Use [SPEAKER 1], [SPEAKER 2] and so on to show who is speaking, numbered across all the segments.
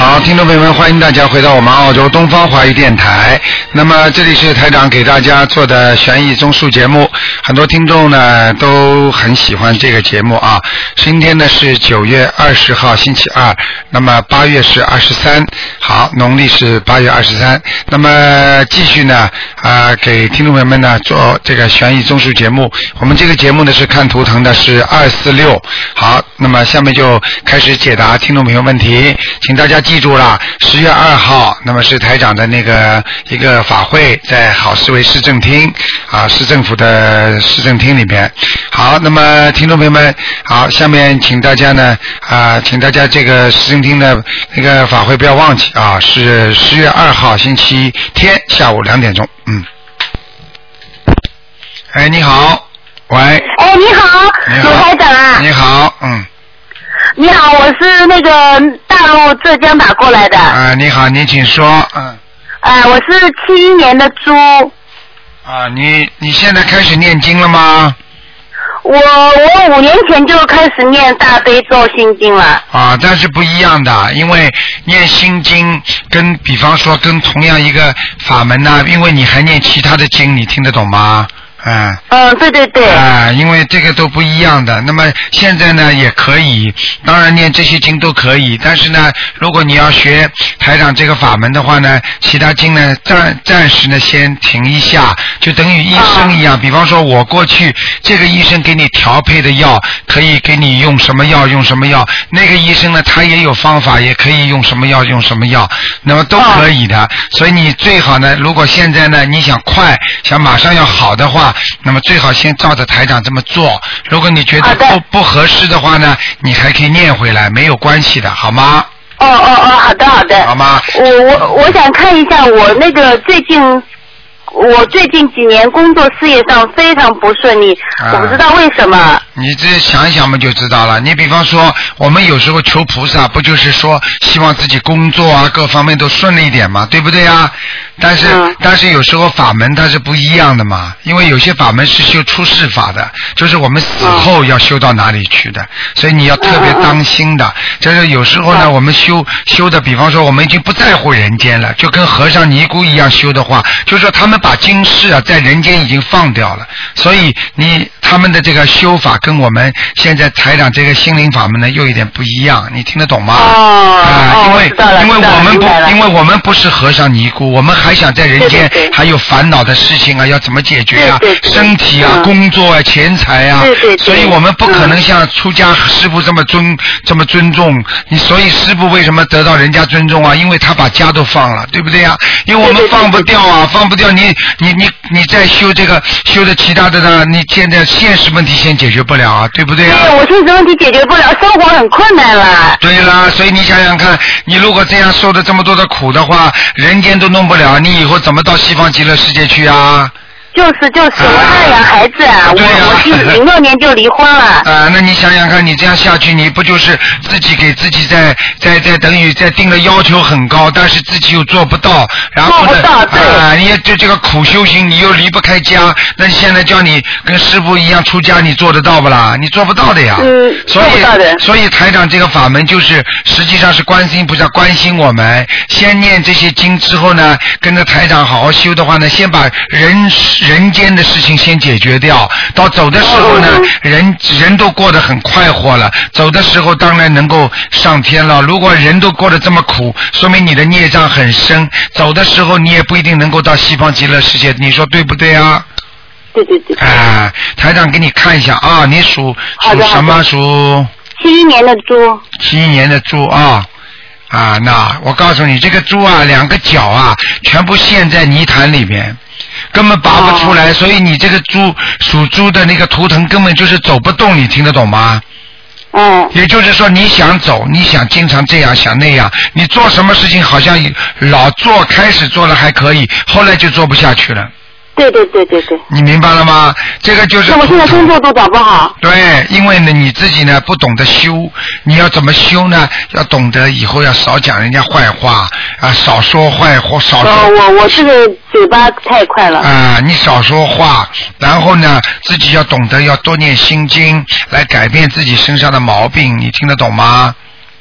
[SPEAKER 1] 好，听众朋友们，欢迎大家回到我们澳洲东方华语电台。那么这里是台长给大家做的悬疑综述节目，很多听众呢都很喜欢这个节目啊。今天呢是9月20号星期二，那么8月是23，好，农历是8月23。那么继续呢给听众朋友们呢做这个悬疑综述节目。我们这个节目呢是看图腾的，是246。好，那么下面就开始解答听众朋友问题，请大家记住了，10月2号，那么是台长的那个一个法会，在好思维市政厅啊，市政府的市政厅里边。好，那么听众朋友们，好，下面请大家呢请大家这个市政厅的那个法会不要忘记啊，是10月2号星期天下午2点钟。哎，你好，喂。
[SPEAKER 2] 哎，你好，卢台长啊。
[SPEAKER 1] 你好，
[SPEAKER 2] 你好，我是那个大陆浙江打过来的。
[SPEAKER 1] 你好，你请说。
[SPEAKER 2] 我是71年的猪。
[SPEAKER 1] 你现在开始念经了吗？
[SPEAKER 2] 我5年前就开始念大悲咒心经了。
[SPEAKER 1] 但是不一样的，因为念心经跟比方说跟同样一个法门呢，因为你还念其他的经，你听得懂吗？
[SPEAKER 2] 对对对。
[SPEAKER 1] 因为这个都不一样的。那么现在呢也可以，当然念这些经都可以，但是呢，如果你要学台长这个法门的话呢，其他经呢暂时呢先停一下，就等于医生一样。比方说我过去这个医生给你调配的药，可以给你用什么药用什么药，那个医生呢他也有方法，也可以用什么药用什么药，那么都可以的。所以你最好呢，如果现在呢你想快，想马上要好的话，那么最好先照着台长这么做。如果你觉得不合适的话呢，你还可以念回来，没有关系的，好吗？
[SPEAKER 2] 好的好的。
[SPEAKER 1] 好吗？
[SPEAKER 2] 我想看一下我那个最近几年工作事业上非常不顺利，我不知道为什么。
[SPEAKER 1] 你这想一想嘛就知道了。你比方说我们有时候求菩萨，不就是说希望自己工作啊各方面都顺利一点嘛，对不对啊？但是有时候法门它是不一样的嘛，因为有些法门是修出世法的，就是我们死后要修到哪里去的，所以你要特别当心的。就是有时候呢我们修的，比方说我们已经不在乎人间了，就跟和尚尼姑一样修的话，就是说他们把今世在人间已经放掉了，所以他们的这个修法跟我们现在台长这个心灵法门呢又有点不一样，你听得懂吗？因为我们不是和尚尼姑，我们还想在人间还有烦恼的事情啊，要怎么解决啊？身体啊，工作啊，钱财啊，所以我们不可能像出家师父这么尊重你。所以师父为什么得到人家尊重啊？因为他把家都放了，对不对啊？因为我们放不掉啊，放不掉你再修这个修的其他的呢，你现在现实问题先解决不了啊，对不对啊？
[SPEAKER 2] 对，我现实问题解决不了，生活很困难了。
[SPEAKER 1] 对啦，所以你想想看，你如果这样受的这么多的苦的话，人间都弄不了，你以后怎么到西方极乐世界去啊？
[SPEAKER 2] 就是，我还养孩子啊，我06年就离婚了。
[SPEAKER 1] 那你想想看，你这样下去，你不就是自己给自己在等于在定的要求很高，但是自己又做不到，然后呢，你也就这个苦修行，你又离不开家，那你现在叫你跟师父一样出家，你做得到不啦？你做不到的呀。所以台长这个法门就是实际上是观世音菩萨关心我们，先念这些经之后呢，跟着台长好好修的话呢，先把人间的事情先解决掉，到走的时候呢，人都过得很快活了，走的时候当然能够上天了。如果人都过得这么苦，说明你的孽障很深，走的时候你也不一定能够到西方极乐世界，你说对不对啊？
[SPEAKER 2] 对。
[SPEAKER 1] 台长给你看一下啊，你属什么？属
[SPEAKER 2] 71年的猪。
[SPEAKER 1] 71年的猪啊。那我告诉你，这个猪啊，2个脚啊，全部陷在泥潭里面，根本拔不出来，所以你这个属猪的那个图腾根本就是走不动，你听得懂吗？也就是说你想走，你想经常这样想那样，你做什么事情好像开始做了还可以，后来就做不下去了。
[SPEAKER 2] 对。
[SPEAKER 1] 你明白了吗？这个就是。那
[SPEAKER 2] 我现在工作都找不好。
[SPEAKER 1] 对，因为呢你自己呢不懂得修，你要怎么修呢？要懂得以后要少讲人家坏话啊，少说坏话，少说。
[SPEAKER 2] 我这个嘴巴太快了。
[SPEAKER 1] 你少说话，然后呢自己要懂得要多念心经，来改变自己身上的毛病，你听得懂吗？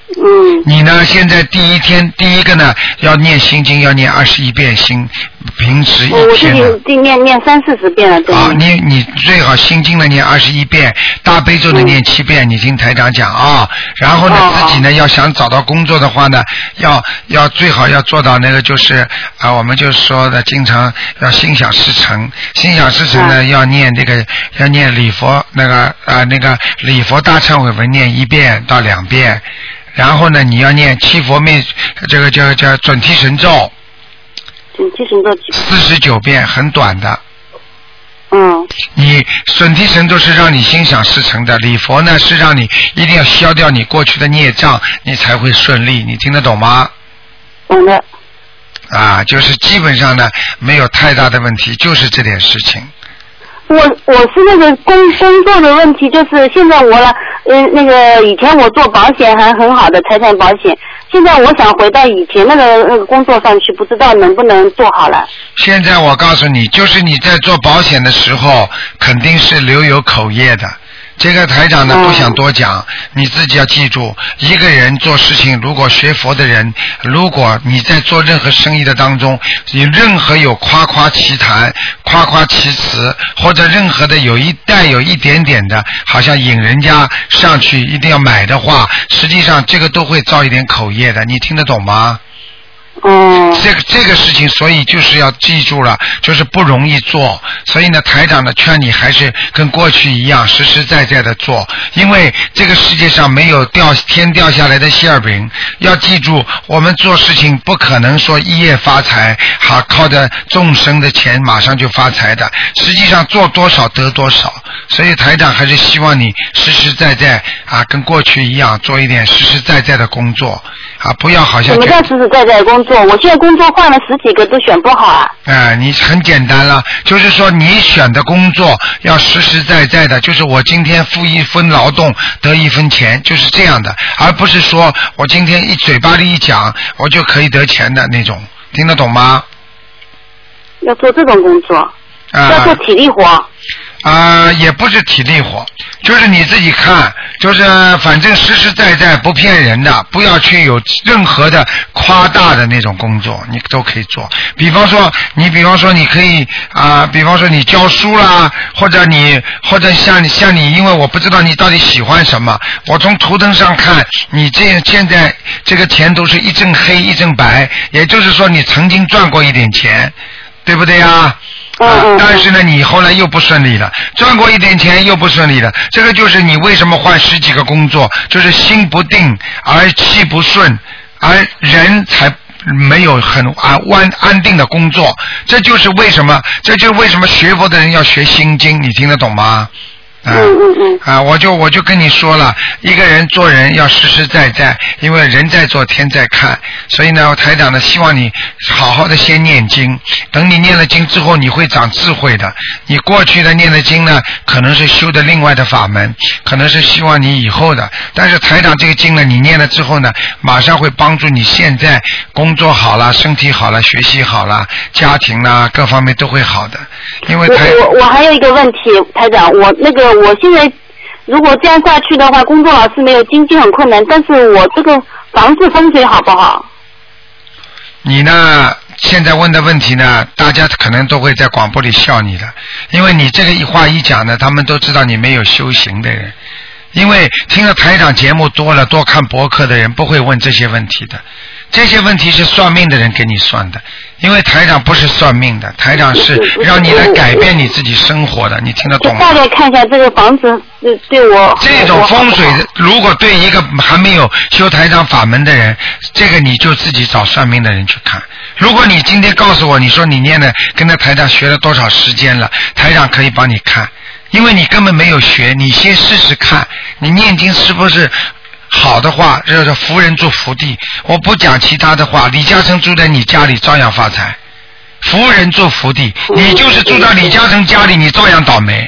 [SPEAKER 1] 你呢？现在第一个呢，要念心经，要念21遍平时一天。
[SPEAKER 2] 我自己念30-40遍了。
[SPEAKER 1] 好，你最好心经呢念21遍，大悲咒呢念7遍，你听台长讲啊。然后呢，自己呢要想找到工作的话呢，要最好要做到那个就是我们就说的经常要心想事成。心想事成呢，要念礼佛那个礼佛大忏悔文念1遍到2遍。然后呢，你要念七佛灭这个叫准提神咒。
[SPEAKER 2] 准提神咒
[SPEAKER 1] 49遍，很短的。你准提神咒是让你心想事成的，礼佛呢是让你一定要消掉你过去的孽障，你才会顺利。你听得懂吗？
[SPEAKER 2] 懂的。
[SPEAKER 1] 就是基本上呢没有太大的问题，就是这点事情。
[SPEAKER 2] 我是那个工作的问题，就是现在那个以前我做保险还很好的财产保险，现在我想回到以前那个工作上去，不知道能不能做好了。
[SPEAKER 1] 现在我告诉你，就是你在做保险的时候，肯定是留有口业的。这个台长呢不想多讲，你自己要记住，一个人做事情，如果学佛的人，如果你在做任何生意的当中，你任何有夸夸其谈、夸夸其词，或者任何的带有一点点的，好像引人家上去一定要买的话，实际上这个都会造一点口业的，你听得懂吗？这个事情，所以就是要记住了，就是不容易做。所以呢，台长呢劝你还是跟过去一样，实实在在的做。因为这个世界上没有天掉下来的馅儿饼，要记住，我们做事情不可能说一夜发财，靠着众生的钱马上就发财的。实际上做多少得多少。所以台长还是希望你实实在在跟过去一样，做一点实实在在的工作不要好像。
[SPEAKER 2] 什么叫实实在在的工作？我现在工作换了10几个都选不好
[SPEAKER 1] 你很简单了，就是说你选的工作要实实在在的，就是我今天付1分劳动得1分钱，就是这样的，而不是说我今天嘴巴里一讲我就可以得钱的那种，听得懂吗？
[SPEAKER 2] 要做这种工作，要做体力活。
[SPEAKER 1] 也不是体力活，就是你自己看，就是反正实实在在不骗人的，不要去有任何的夸大的那种工作，你都可以做。比方说你可以比方说你教书啦，或者像你，因为我不知道你到底喜欢什么，我从图腾上看，你现在这个钱都是一阵黑一阵白，也就是说你曾经赚过一点钱，对不对呀？但是呢你后来又不顺利了，赚过一点钱又不顺利了，这个就是你为什么换10几个工作，就是心不定而气不顺，而人才没有很安定的工作。这就是为什么学佛的人要学心经，你听得懂吗？我就跟你说了，一个人做人要实实在在，因为人在做天在看。所以呢，台长呢希望你好好的先念经，等你念了经之后，你会长智慧的。你过去的念的经呢，可能是修的另外的法门，可能是希望你以后的。但是台长这个经呢，你念了之后呢，马上会帮助你现在工作好了，身体好了，学习好了，家庭啦各方面都会好的。因为
[SPEAKER 2] 我还有一个问题，台长，我现在如果这样下去的话，工作老是没有，经济很困难，但是我这个房子风水好不好？
[SPEAKER 1] 你呢现在问的问题呢，大家可能都会在广播里笑你的，因为你这个一话一讲呢，他们都知道你没有修行的人。因为听了台长节目多了，多看博客的人不会问这些问题的，这些问题是算命的人给你算的，因为台长不是算命的，台长是让你来改变你自己生活的，你听得懂吗？
[SPEAKER 2] 大概看一下这个房子对我
[SPEAKER 1] 这种风水，如果对一个还没有修台长法门的人，这个你就自己找算命的人去看。如果你今天告诉我，你说你念的跟着台长学了多少时间了，台长可以帮你看。因为你根本没有学，你先试试看，你念经是不是好的话，这是福人住福地。我不讲其他的话，李嘉诚住在你家里照样发财，福人住福地，你就是住在李嘉诚家里，你照样倒霉。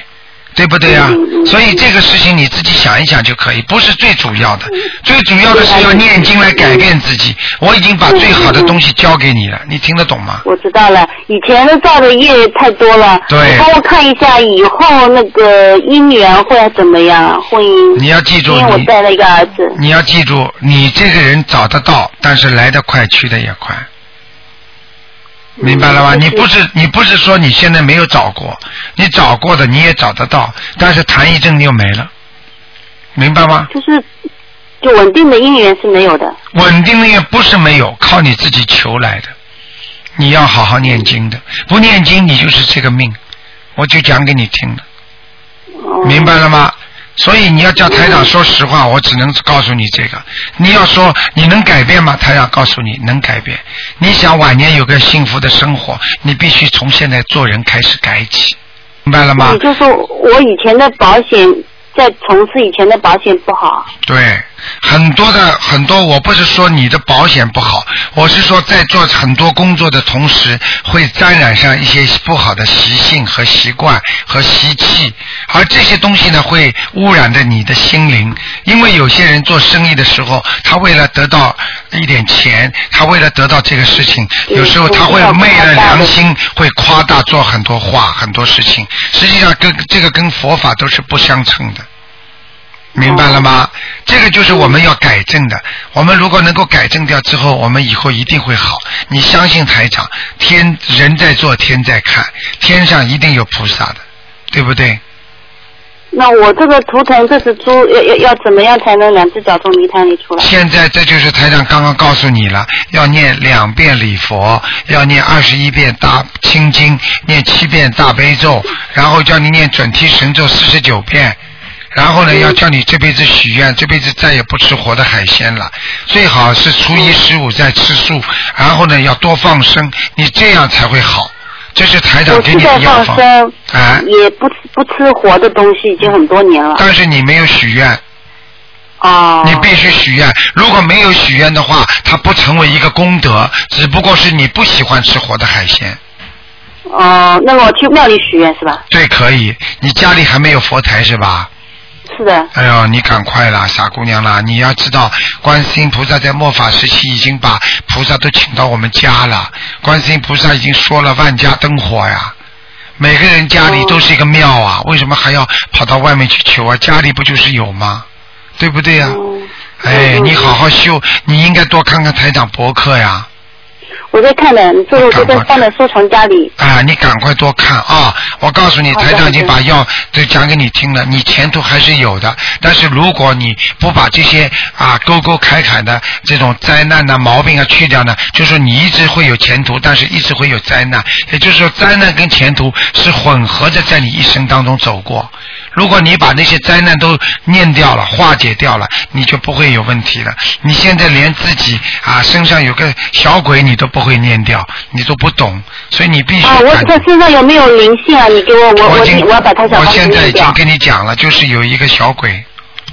[SPEAKER 1] 对不对呀？所以这个事情你自己想一想就可以，不是最主要的，最主要的是要念经来改变自己。我已经把最好的东西交给你了，你听得懂吗？
[SPEAKER 2] 我知道了，以前的造的业太多了。
[SPEAKER 1] 对。
[SPEAKER 2] 你帮我看一下以后那个姻缘会怎么样？婚姻。
[SPEAKER 1] 你要记住，
[SPEAKER 2] 因为我带了一个儿子。
[SPEAKER 1] 你要记住，你这个人找得到，但是来得快，去得也快。明白了吗？你不是说你现在没有找过，你找过的你也找得到，但是谈一阵就没了，明白吗？
[SPEAKER 2] 就稳定的姻缘是没有的。稳
[SPEAKER 1] 定的姻缘不是没有，靠你自己求来的。你要好好念经的，不念经你就是这个命，我就讲给你听了，明白了吗？所以你要叫台长说实话，我只能告诉你这个。你要说你能改变吗？台长告诉你能改变。你想晚年有个幸福的生活，你必须从现在做人开始改起，明白了吗？
[SPEAKER 2] 你就说我以前的保险，在从事以前的保险不好。
[SPEAKER 1] 对，很多，我不是说你的保险不好，我是说在做很多工作的同时，会沾染上一些不好的习性和习惯和习气，而这些东西呢，会污染着你的心灵。因为有些人做生意的时候，他为了得到一点钱，他为了得到这个事情，有时候他会昧了良心，会夸大做很多话很多事情，实际上跟佛法都是不相称的。明白了吗？这个就是我们要改正的。我们如果能够改正掉之后，我们以后一定会好。你相信台长，人在做天在看，天上一定有菩萨的，对不对？
[SPEAKER 2] 那我这个图腾这只猪要怎么样才能两只脚从泥潭里出来？
[SPEAKER 1] 现在这就是台长刚刚告诉你了，要念2遍礼佛，要念21遍大清经，念7遍大悲咒，然后叫你念准提神咒49遍。然后呢，要叫你这辈子许愿，这辈子再也不吃活的海鲜了，最好是初一十五再吃素，然后呢要多放生，你这样才会好。这是台长给你的药方。
[SPEAKER 2] 我现在放生，也不吃活的东西，已经很多年了。
[SPEAKER 1] 但是你没有许愿。
[SPEAKER 2] 哦。
[SPEAKER 1] 你必须许愿，如果没有许愿的话，它不成为一个功德，只不过是你不喜欢吃活的海鲜。
[SPEAKER 2] 那么我去庙里许愿是吧？
[SPEAKER 1] 对，可以。你家里还没有佛台是吧？
[SPEAKER 2] 是的。
[SPEAKER 1] 哎呦，你赶快啦，傻姑娘啦！你要知道，观世音菩萨在末法时期已经把菩萨都请到我们家了。观世音菩萨已经说了万家灯火呀，每个人家里都是一个庙啊，为什么还要跑到外面去求啊？家里不就是有吗？对不对呀？哎，你好好修，你应该多看看台长博客呀。
[SPEAKER 2] 我在看的，最后都在放在收藏夹里。
[SPEAKER 1] 啊，你赶快多看啊！我告诉你，台长已经把药都讲给你听了，你前途还是有的。但是如果你不把这些沟沟坎坎的这种灾难的毛病去掉呢，就是你一直会有前途，但是一直会有灾难。也就是说，灾难跟前途是混合着在你一生当中走过。如果你把那些灾难都念掉了，化解掉了，你就不会有问题了。你现在连自己身上有个小鬼你都不会念掉，你都不懂，所以你必须
[SPEAKER 2] 我他身上有没有灵性啊？你给我要把他小房子念掉。
[SPEAKER 1] 我现在已经跟你讲了，就是有一个小鬼。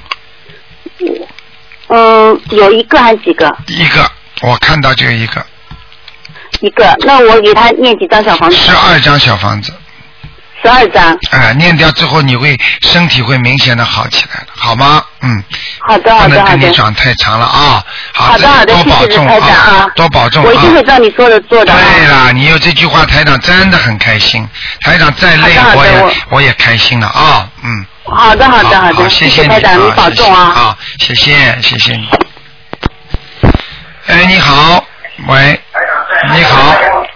[SPEAKER 2] 有一个还是几个？
[SPEAKER 1] 一个，我看到就一个。
[SPEAKER 2] 一个，那我给他念几张小房子
[SPEAKER 1] ？12张小房子。
[SPEAKER 2] 12张。
[SPEAKER 1] 念掉之后，你身体会明显的好起来的，好吗？
[SPEAKER 2] 好的，好的，好的。
[SPEAKER 1] 不能跟你讲太长了啊。
[SPEAKER 2] 好的，好的，
[SPEAKER 1] 多保重
[SPEAKER 2] 啊，
[SPEAKER 1] 多保重啊。
[SPEAKER 2] 我一定会照你说的做的。
[SPEAKER 1] 对了，你有这句话，台长真的很开心。台长再累我也开心了啊。
[SPEAKER 2] 好的，好的，好的。
[SPEAKER 1] 谢谢
[SPEAKER 2] 台长，你保重啊。
[SPEAKER 1] 谢谢你。哎，你好，喂，你好。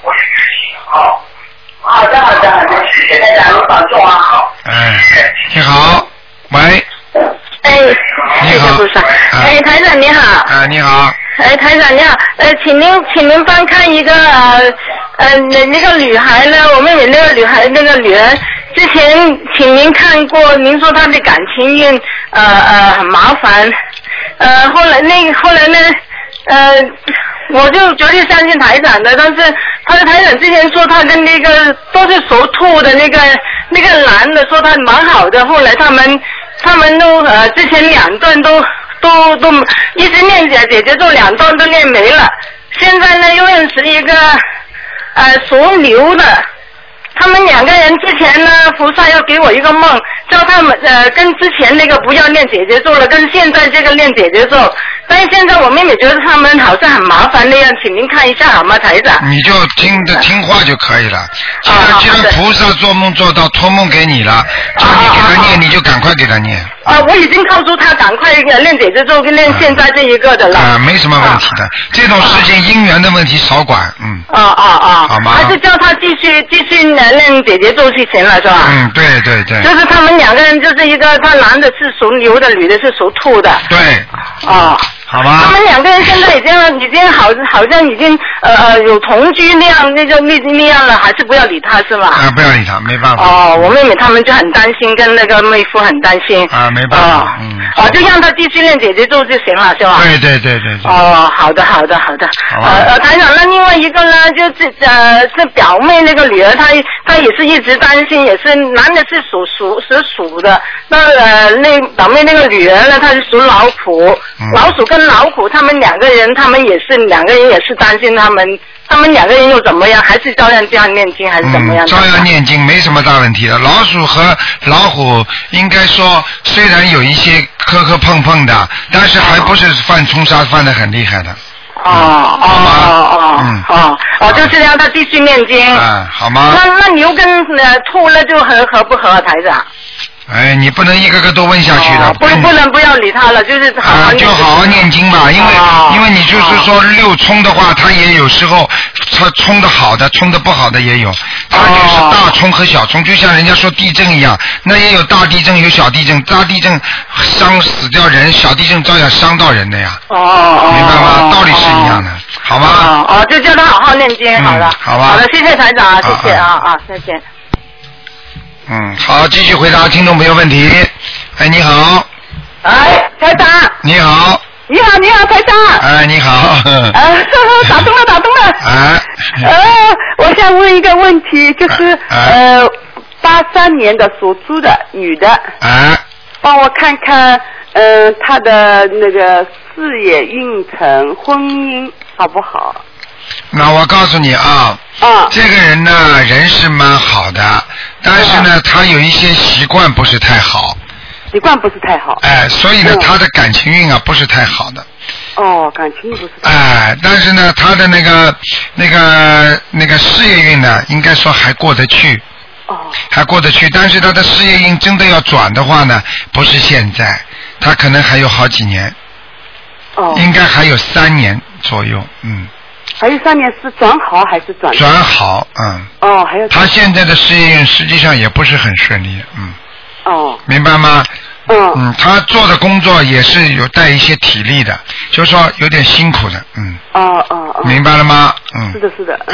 [SPEAKER 2] 好的，好的，好的，谢谢台长，你保重啊。
[SPEAKER 1] 你好，喂。你好。
[SPEAKER 2] 台长你好。
[SPEAKER 1] 你好。
[SPEAKER 2] 台长你好，请您帮看一个那个女孩呢，我妹妹那个女孩那个女儿，之前请您看过，您说她的感情运很麻烦，后来呢我就绝对相信台长的，但是他的台长之前说他跟那个都是属兔的那个男的说他蛮好的，后来他们都之前2段都一直念姐姐咒2段都念没了，现在呢又认识一个属牛的，
[SPEAKER 3] 他们两个人之前呢，菩萨要给我一个梦，叫他们跟之前那个不要念姐姐咒了，跟现在这个念姐姐咒。但是现在我妹妹觉得他们好像很麻烦那样，请您看一下好吗，台长？
[SPEAKER 1] 你就听话就可以了。既然菩萨做梦做到托梦给你了，叫你给他念，你就赶快给他念。
[SPEAKER 3] 我已经告诉他赶快念姐姐咒跟念现在这一个的了。
[SPEAKER 1] 没什么问题的，这种事情因缘的问题少管，好吗？
[SPEAKER 3] 还是叫他继续念姐姐咒就行了，是吧？
[SPEAKER 1] 对。
[SPEAKER 3] 就是他们两个人，就是一个他男的是属牛的，女的是属兔的。
[SPEAKER 1] 对。好吧。
[SPEAKER 3] 他们两个人现在已经好像已经有同居那样了，还是不要理他是吗？
[SPEAKER 1] 不要理他，没办法。
[SPEAKER 3] 我妹妹他们就很担心，跟那个妹夫很担心。
[SPEAKER 1] 没办法。
[SPEAKER 3] 就让他继续练姐姐咒就行了，是吧？
[SPEAKER 1] 对。
[SPEAKER 3] 好的。台长，那另外一个呢，是表妹那个女儿，她也是一直担心，也是男的是属的，那表妹那个女儿呢，她是属老虎，老鼠跟老虎，他们两个人也是担心他们两个人又怎么样？还是照样这样念经，还是怎么样？
[SPEAKER 1] 照样念经，没什么大问题的。老鼠和老虎应该说虽然有一些磕碰的，但是还不是犯冲杀犯得很厉害的。
[SPEAKER 3] 就是让他继续念经。
[SPEAKER 1] 好吗？
[SPEAKER 3] 那牛跟兔那就合不合，台长？
[SPEAKER 1] 你不能一个个都问下去的。
[SPEAKER 3] 不要理他了，就是
[SPEAKER 1] 就好好念经吧，因为你就是说六冲的话，它也有时候它冲的好的，冲的不好的也有，它就是大冲和小冲，就像人家说地震一样，那也有大地震有小地震，大地震伤死掉人，小地震照样伤到人的呀。明白吗？道理是一样的，好吗？
[SPEAKER 3] 就叫他好好念经，好了。
[SPEAKER 1] 好吧。
[SPEAKER 3] 好的，谢谢台长，谢谢再见。
[SPEAKER 1] 好，继续回答听众朋友问题。你好。
[SPEAKER 3] 台长。
[SPEAKER 1] 你好。
[SPEAKER 2] 你好，台长。
[SPEAKER 1] 你好。
[SPEAKER 2] 打通了。我想问一个问题，就是83年的属猪的女的。帮我看看，她的那个事业运程、婚姻好不好？
[SPEAKER 1] 那我告诉你这个人呢，人是蛮好的，但是呢，他有一些习惯不是太好。
[SPEAKER 2] 习惯不是太好。
[SPEAKER 1] 所以呢，他的感情运不是太好的。
[SPEAKER 2] 感情运不是太好。
[SPEAKER 1] 但是呢，他的那个事业运呢，应该说还过得去。还过得去，但是他的事业运真的要转的话呢，不是现在，他可能还有好几年。应该还有3年左右。
[SPEAKER 2] 还有3年是转好还是转
[SPEAKER 1] 好？
[SPEAKER 2] 还有。
[SPEAKER 1] 他现在的事业运实际上也不是很顺利。明白吗？他做的工作也是有带一些体力的，就是说有点辛苦的。明白了吗？
[SPEAKER 2] 是的。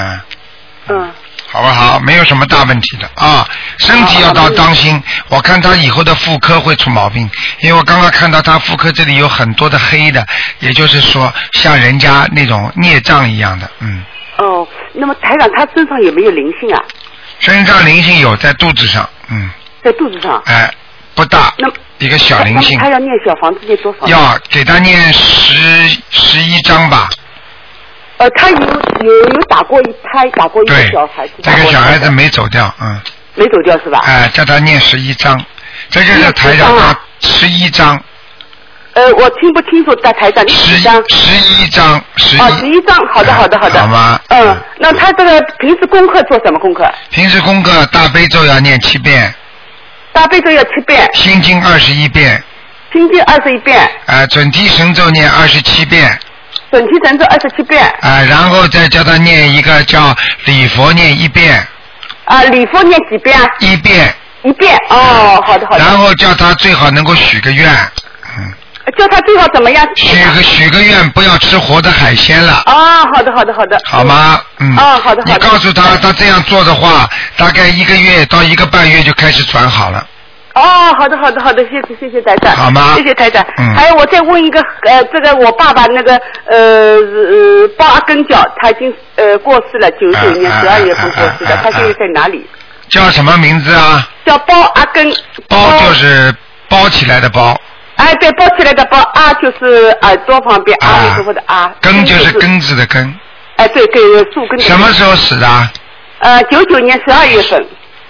[SPEAKER 1] 好不好？没有什么大问题的身体要当心。我看他以后的妇科会出毛病，因为我刚刚看到他妇科这里有很多的黑的，也就是说像人家那种孽障一样的。
[SPEAKER 2] 那么台长他身上有没有灵性啊？
[SPEAKER 1] 身上灵性有，在肚子上。
[SPEAKER 2] 在肚子上。
[SPEAKER 1] 不大，一个小灵性。
[SPEAKER 2] 他要念小房子念多少？
[SPEAKER 1] 要给他念11章吧。
[SPEAKER 2] 他有打过一胎，打过一个小孩子。
[SPEAKER 1] 这个小孩子没走掉。
[SPEAKER 2] 没走掉是吧？
[SPEAKER 1] 叫他念11章，这就是台长他11章。
[SPEAKER 2] 我听不清楚，台长11章。
[SPEAKER 1] 11章。
[SPEAKER 2] 11章，好的。
[SPEAKER 1] 好吗？
[SPEAKER 2] 那他这个平时功课做什么功课？
[SPEAKER 1] 平时功课大悲咒要念7遍。
[SPEAKER 2] 大悲咒要7遍。
[SPEAKER 1] 心经21遍。
[SPEAKER 2] 心经21遍。
[SPEAKER 1] 准提神咒念27遍。
[SPEAKER 2] 准提神咒27遍。
[SPEAKER 1] 然后再叫他念一个叫礼佛念1遍。
[SPEAKER 2] 礼佛念几遍
[SPEAKER 1] ？1遍。
[SPEAKER 2] 1遍。好的。
[SPEAKER 1] 然后叫他最好能够许个愿。
[SPEAKER 2] 叫他最好怎么样？
[SPEAKER 1] 许个愿，不要吃活的海鲜了。
[SPEAKER 2] 好的。
[SPEAKER 1] 好吗？
[SPEAKER 2] 好的。
[SPEAKER 1] 你告诉他这样做的话，大概1个月到1个半月就开始转好了。
[SPEAKER 2] 好的，谢谢台长。
[SPEAKER 1] 好吗？
[SPEAKER 2] 谢谢台长。还有我再问一个，这个我爸爸那个包阿根角，他已经过世了，99年12月份过世的，他现在在哪里？
[SPEAKER 1] 叫什么名字啊？
[SPEAKER 2] 叫包阿根。
[SPEAKER 1] 包就是包起来的包。
[SPEAKER 2] 对，包起来的包，就是耳朵旁边阿弥陀佛的阿。
[SPEAKER 1] 根就是根子的根。
[SPEAKER 2] 对，树根。
[SPEAKER 1] 什么时候死的？
[SPEAKER 2] 99年12月份。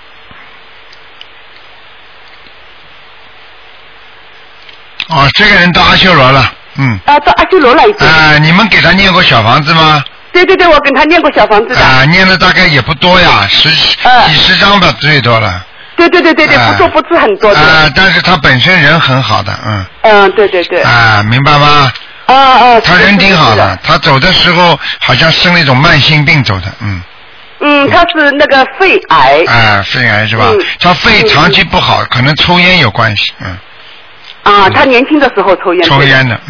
[SPEAKER 1] 哦，这个人到阿修罗了，
[SPEAKER 2] 到阿修罗了已经。
[SPEAKER 1] 你们给他念过小房子吗？
[SPEAKER 2] 对，我跟他念过小房子的。
[SPEAKER 1] 念的大概也不多呀，几十张吧，最多了。
[SPEAKER 2] 对，不是很多。
[SPEAKER 1] 但是他本身人很好的，
[SPEAKER 2] 对。
[SPEAKER 1] 明白吗？他人挺好的，他走的时候好像生了一种慢性病走的，
[SPEAKER 2] 他是那个肺癌。
[SPEAKER 1] 肺癌是吧？他肺长期不好，可能抽烟有关系，
[SPEAKER 2] 他年轻的时候抽烟。
[SPEAKER 1] 抽烟的，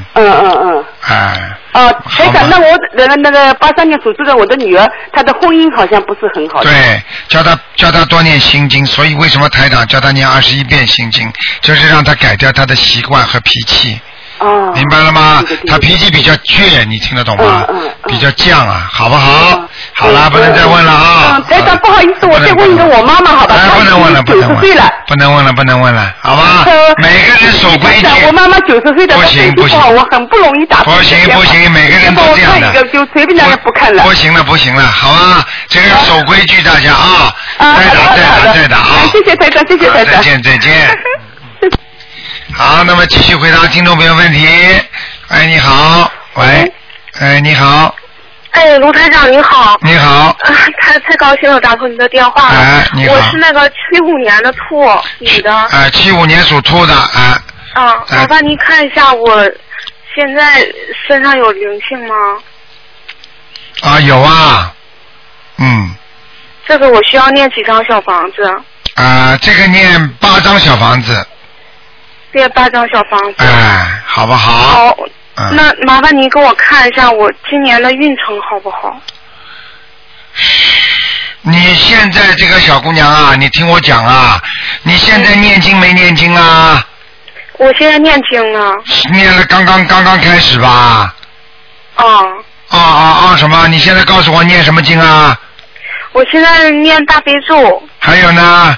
[SPEAKER 2] 台长，那我那个83年属猪的我的女儿，她的婚姻好像不是很好。
[SPEAKER 1] 对，叫她多念心经，所以为什么台长叫她念21遍心经，就是让她改掉她的习惯和脾气。明白了吗？他脾气比较倔，你听得懂吗？比较犟啊，好不好？好了，不能再问了啊！
[SPEAKER 2] 台长，不好意思，我再问一个我妈妈，好吧？
[SPEAKER 1] 不能问了，不能问了，好吧？每个人守规矩。
[SPEAKER 2] 我妈妈90岁的，
[SPEAKER 1] 不行，
[SPEAKER 2] 我很不容易打。
[SPEAKER 1] 不行，每个人都这样的。
[SPEAKER 2] 就随便让不看了。
[SPEAKER 1] 不行了，好吧？这个要守规矩，大家啊！对的啊！
[SPEAKER 2] 谢谢台长，谢谢台长。
[SPEAKER 1] 再见。好，那么继续回答听众朋友问题。哎，你好，喂，你好。
[SPEAKER 4] 卢台长你好。
[SPEAKER 1] 你好。
[SPEAKER 4] 太高兴了，打通你的电话了。
[SPEAKER 1] 你好。
[SPEAKER 4] 我是那个75年的兔，女的。
[SPEAKER 1] 75年属兔的。
[SPEAKER 4] 麻烦您看一下我现在身上有灵性吗？
[SPEAKER 1] 有啊。
[SPEAKER 4] 这个我需要念几张小房子？
[SPEAKER 1] 这个念8张小房子。
[SPEAKER 4] 念8张小房子。
[SPEAKER 1] 好不好？
[SPEAKER 4] 好。那麻烦您给我看一下我今年的运程好不好？
[SPEAKER 1] 你现在这个小姑娘啊，你听我讲啊，你现在念经没念经啊？
[SPEAKER 4] 我现在念经了。
[SPEAKER 1] 念了，刚刚开始吧？什么？你现在告诉我念什么经啊？
[SPEAKER 4] 我现在念大悲咒。
[SPEAKER 1] 还有呢？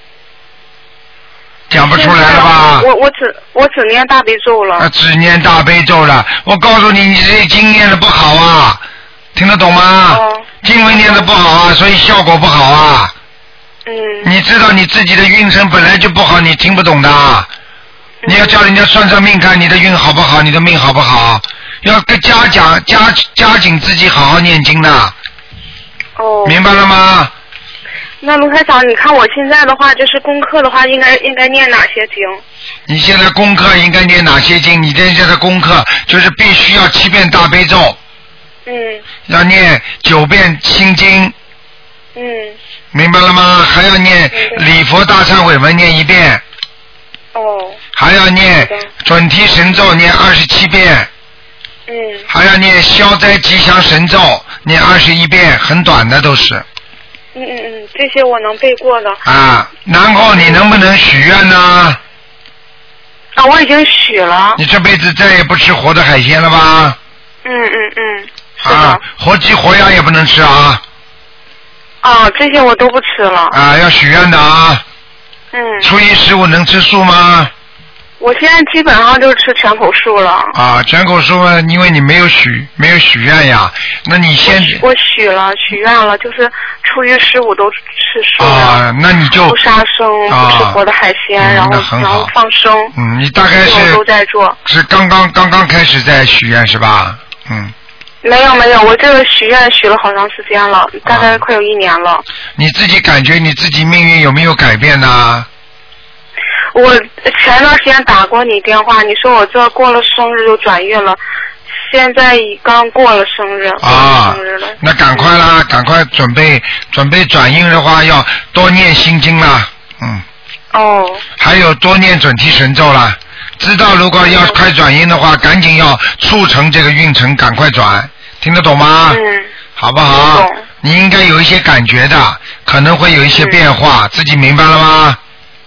[SPEAKER 1] 讲不出来了吧？
[SPEAKER 4] 我只念大悲咒了。
[SPEAKER 1] 只念大悲咒了。我告诉你，你这经念的不好啊，听得懂吗？经文念的不好啊，所以效果不好啊。你知道你自己的运程本来就不好，你听不懂的。你要叫人家算命，看你的运好不好，你的命好不好，要加紧自己好好念经的。明白了吗？
[SPEAKER 4] 那卢台长，你看我现在的话，就是功课的话，应该念哪些经？
[SPEAKER 1] 你现在功课应该念哪些经？你现在的功课就是必须要7遍大悲咒，要念9遍心经，明白了吗？还要念礼佛大忏悔文念1遍，还要念准提神咒念27遍，还要念消灾吉祥神咒念21遍，很短的都是。
[SPEAKER 4] 这些我能背过的。
[SPEAKER 1] 然后你能不能许愿呢？
[SPEAKER 4] 我已经许了。
[SPEAKER 1] 你这辈子再也不吃活的海鲜了吧？
[SPEAKER 4] 是的。
[SPEAKER 1] 活鸡活鸭也不能吃啊。
[SPEAKER 4] 这些我都不吃了。
[SPEAKER 1] 要许愿的啊。初一15能吃素吗？
[SPEAKER 4] 我现在基本上就是吃全口素了。
[SPEAKER 1] 全口素嘛，因为你没有许愿呀。那你我
[SPEAKER 4] 许愿了，就是初一15都吃素。
[SPEAKER 1] 那你就
[SPEAKER 4] 不杀生，不吃活的海鲜，然后放生。
[SPEAKER 1] 你大概是
[SPEAKER 4] 都在做。
[SPEAKER 1] 是刚刚开始在许愿是吧？
[SPEAKER 4] 没有，我这个许愿许了好长时间了，大概快有1年了。
[SPEAKER 1] 你自己感觉你自己命运有没有改变呢？
[SPEAKER 4] 我前段时间打过你电话，你说我这过了生日就转运了，现在刚过了生日，生日了。
[SPEAKER 1] 那赶快啦，赶快准备转运的话，要多念心经啦，还有多念准提神咒啦。知道如果要快转运的话，赶紧要促成这个运程，赶快转，听得懂吗？好不好？你应该有一些感觉的，可能会有一些变化，自己明白了吗？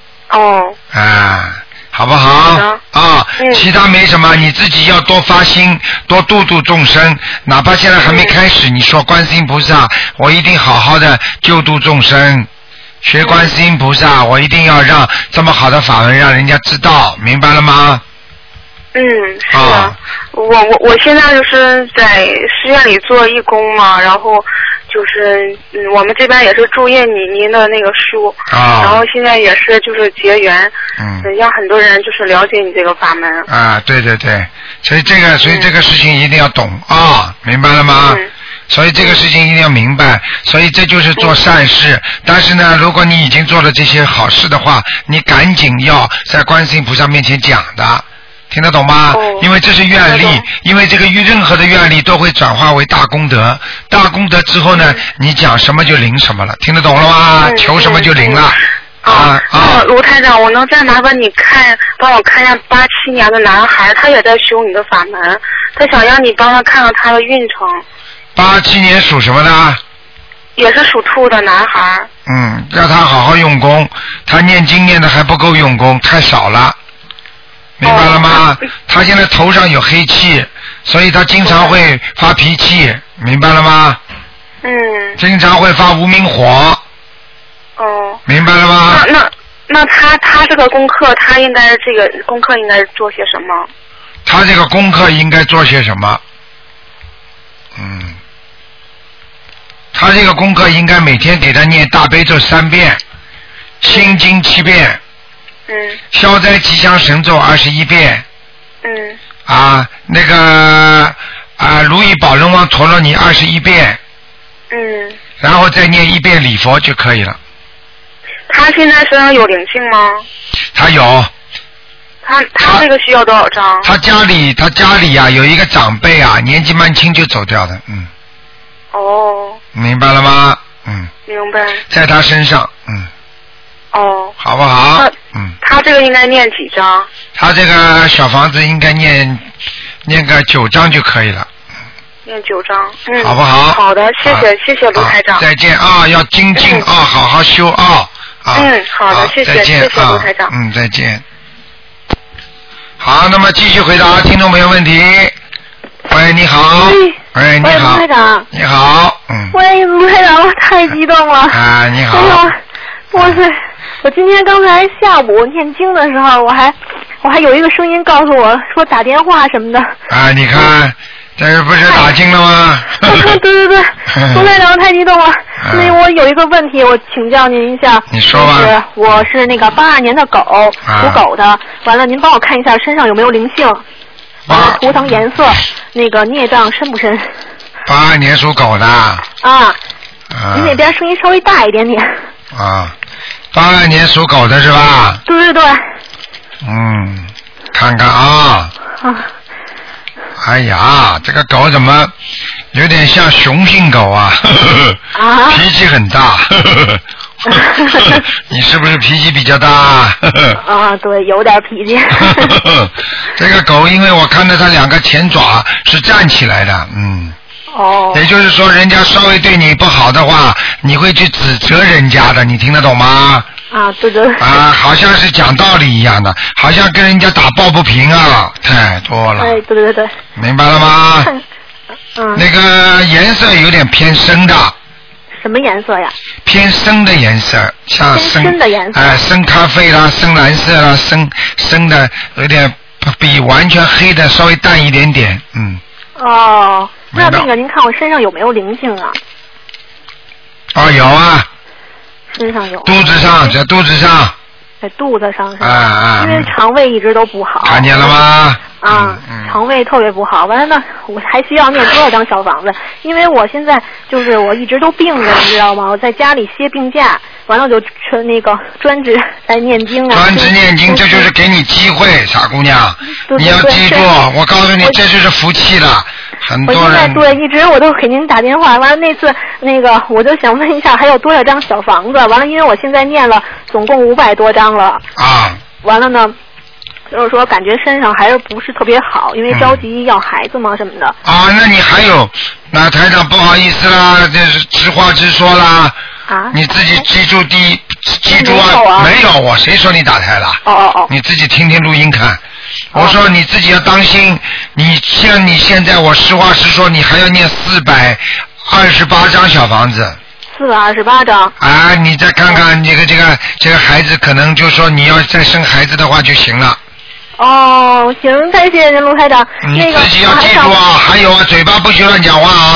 [SPEAKER 1] 好不好？其他没什么，你自己要多发心，多度众生，哪怕现在还没开始，你说观世音菩萨，我一定好好的救度众生，学观世音菩萨，我一定要让这么好的法门让人家知道，明白了吗？
[SPEAKER 4] 是的。我现在就是在寺院里做义工嘛，然后就是我们这边也是注印您的那个书，然后现在也是就是结缘，让很多人就是了解你这个法门。
[SPEAKER 1] 啊，对对对，所以这个事情一定要懂啊，明白了吗？所以这个事情一定要明白，所以这就是做善事。但是呢，如果你已经做了这些好事的话，你赶紧要在观世音菩萨面前讲的，听得懂吗？因为这是愿力，因为这个任何的愿力都会转化为大功德，大功德之后呢，你讲什么就灵什么了，听得懂了吗？求什么就灵了。
[SPEAKER 4] 卢台长，我能再麻烦你帮我看一下87年的男孩，他也在修你的法门，他想让你帮他看看他的运程。
[SPEAKER 1] 87年属什么的？
[SPEAKER 4] 也是属兔的男孩。
[SPEAKER 1] 让他好好用功，他念经念的还不够用功，太少了，明白了吗？他现在头上有黑气，所以他经常会发脾气，明白了吗？经常会发无名火。明白了吗？
[SPEAKER 4] 那他这个功课，他应该这个功课应该做些什么？
[SPEAKER 1] 他这个功课应该做些什么？他这个功课应该每天给他念大悲咒3遍，心经7遍，消灾吉祥神咒21遍，那个如意宝轮王陀罗尼21遍，然后再念1遍礼佛就可以了。
[SPEAKER 4] 他现在身上有灵性吗？
[SPEAKER 1] 他有。
[SPEAKER 4] 他这个需要多少张？
[SPEAKER 1] 他家里呀有一个长辈啊，年纪蛮轻就走掉的，明白了吗？
[SPEAKER 4] 明白。
[SPEAKER 1] 在他身上，好不好？
[SPEAKER 4] 他这个应该念几张？
[SPEAKER 1] 他这个小房子应该念个9张就可以了。
[SPEAKER 4] 念9张，
[SPEAKER 1] 好不好？
[SPEAKER 4] 好的，谢谢卢台长。
[SPEAKER 1] 再见啊，要精进啊，好好修啊。
[SPEAKER 4] 好的，谢谢卢台长。
[SPEAKER 1] 再见。好，那么继续回答听众朋友问题。喂，你好。喂，你好。
[SPEAKER 5] 卢台长。
[SPEAKER 1] 你好。
[SPEAKER 5] 喂，卢台长，我太激动了。
[SPEAKER 1] 你好。
[SPEAKER 5] 哇塞！我今天刚才下午念经的时候，我还有一个声音告诉我说打电话什么的。
[SPEAKER 1] 你看。这不是打进了吗？
[SPEAKER 5] 对，卢台长太激动了。因为我有一个问题，我请教您一下。
[SPEAKER 1] 你说吧。
[SPEAKER 5] 我是那个82年的狗，属狗的。完了，您帮我看一下身上有没有灵性。图腾颜色，那个孽障深不深
[SPEAKER 1] ？82年属狗的。
[SPEAKER 5] 您那边声音稍微大一点点。
[SPEAKER 1] 82年属狗的是吧？
[SPEAKER 5] 对。
[SPEAKER 1] 看看啊。哎呀，这个狗怎么有点像雄性狗啊？脾气很大。你是不是脾气比较大？
[SPEAKER 5] 对，有点脾气。
[SPEAKER 1] 这个狗，因为我看到它2个前爪是站起来的，也就是说，人家稍微对你不好的话，你会去指责人家的，你听得懂吗？
[SPEAKER 5] 对。
[SPEAKER 1] 好像是讲道理一样的，好像跟人家打抱不平啊，太多了。
[SPEAKER 5] 对。
[SPEAKER 1] 明白了吗？那个颜色有点偏深的。
[SPEAKER 5] 什么颜色呀？
[SPEAKER 1] 偏深的颜色，像
[SPEAKER 5] 深的颜色。
[SPEAKER 1] 深咖啡啦，深蓝色啦，深的有点比完全黑的稍微淡一点点，
[SPEAKER 5] 那个您看我身上有没有灵性啊？
[SPEAKER 1] 有啊。
[SPEAKER 5] 身上有。
[SPEAKER 1] 肚子上，在肚子上。
[SPEAKER 5] 在肚子上是吧？因为肠胃一直都不好。
[SPEAKER 1] 看见了吗？
[SPEAKER 5] 肠胃特别不好。完了呢，我还需要念多少张小房子？因为我现在就是我一直都病着，你知道吗？我在家里歇病假，完了就专职在念经啊。
[SPEAKER 1] 专职念经，这就是给你机会，傻姑娘。你要记住，我告诉你，这就是福气了。很多人。
[SPEAKER 5] 我现在一直我都给您打电话，完了那次我就想问一下，还有多少张小房子？完了，因为我现在念了总共500多张了。完了呢。就是说，感觉身上还是不是特别好，因为着急要孩子嘛什么的。
[SPEAKER 1] 那你还有，那台长不好意思啦，这是直话直说啦。你自己记住啊！没有，谁说你打胎了？你自己听听录音看。我说你自己要当心，像你现在，我实话实说，你还要念428张小房子。
[SPEAKER 5] 428张。
[SPEAKER 1] 你再看看这个孩子，可能就说你要再生孩子的话就行了。
[SPEAKER 5] 行，太谢谢您卢台长。
[SPEAKER 1] 你自己要记住啊！还有嘴巴不许乱讲话啊！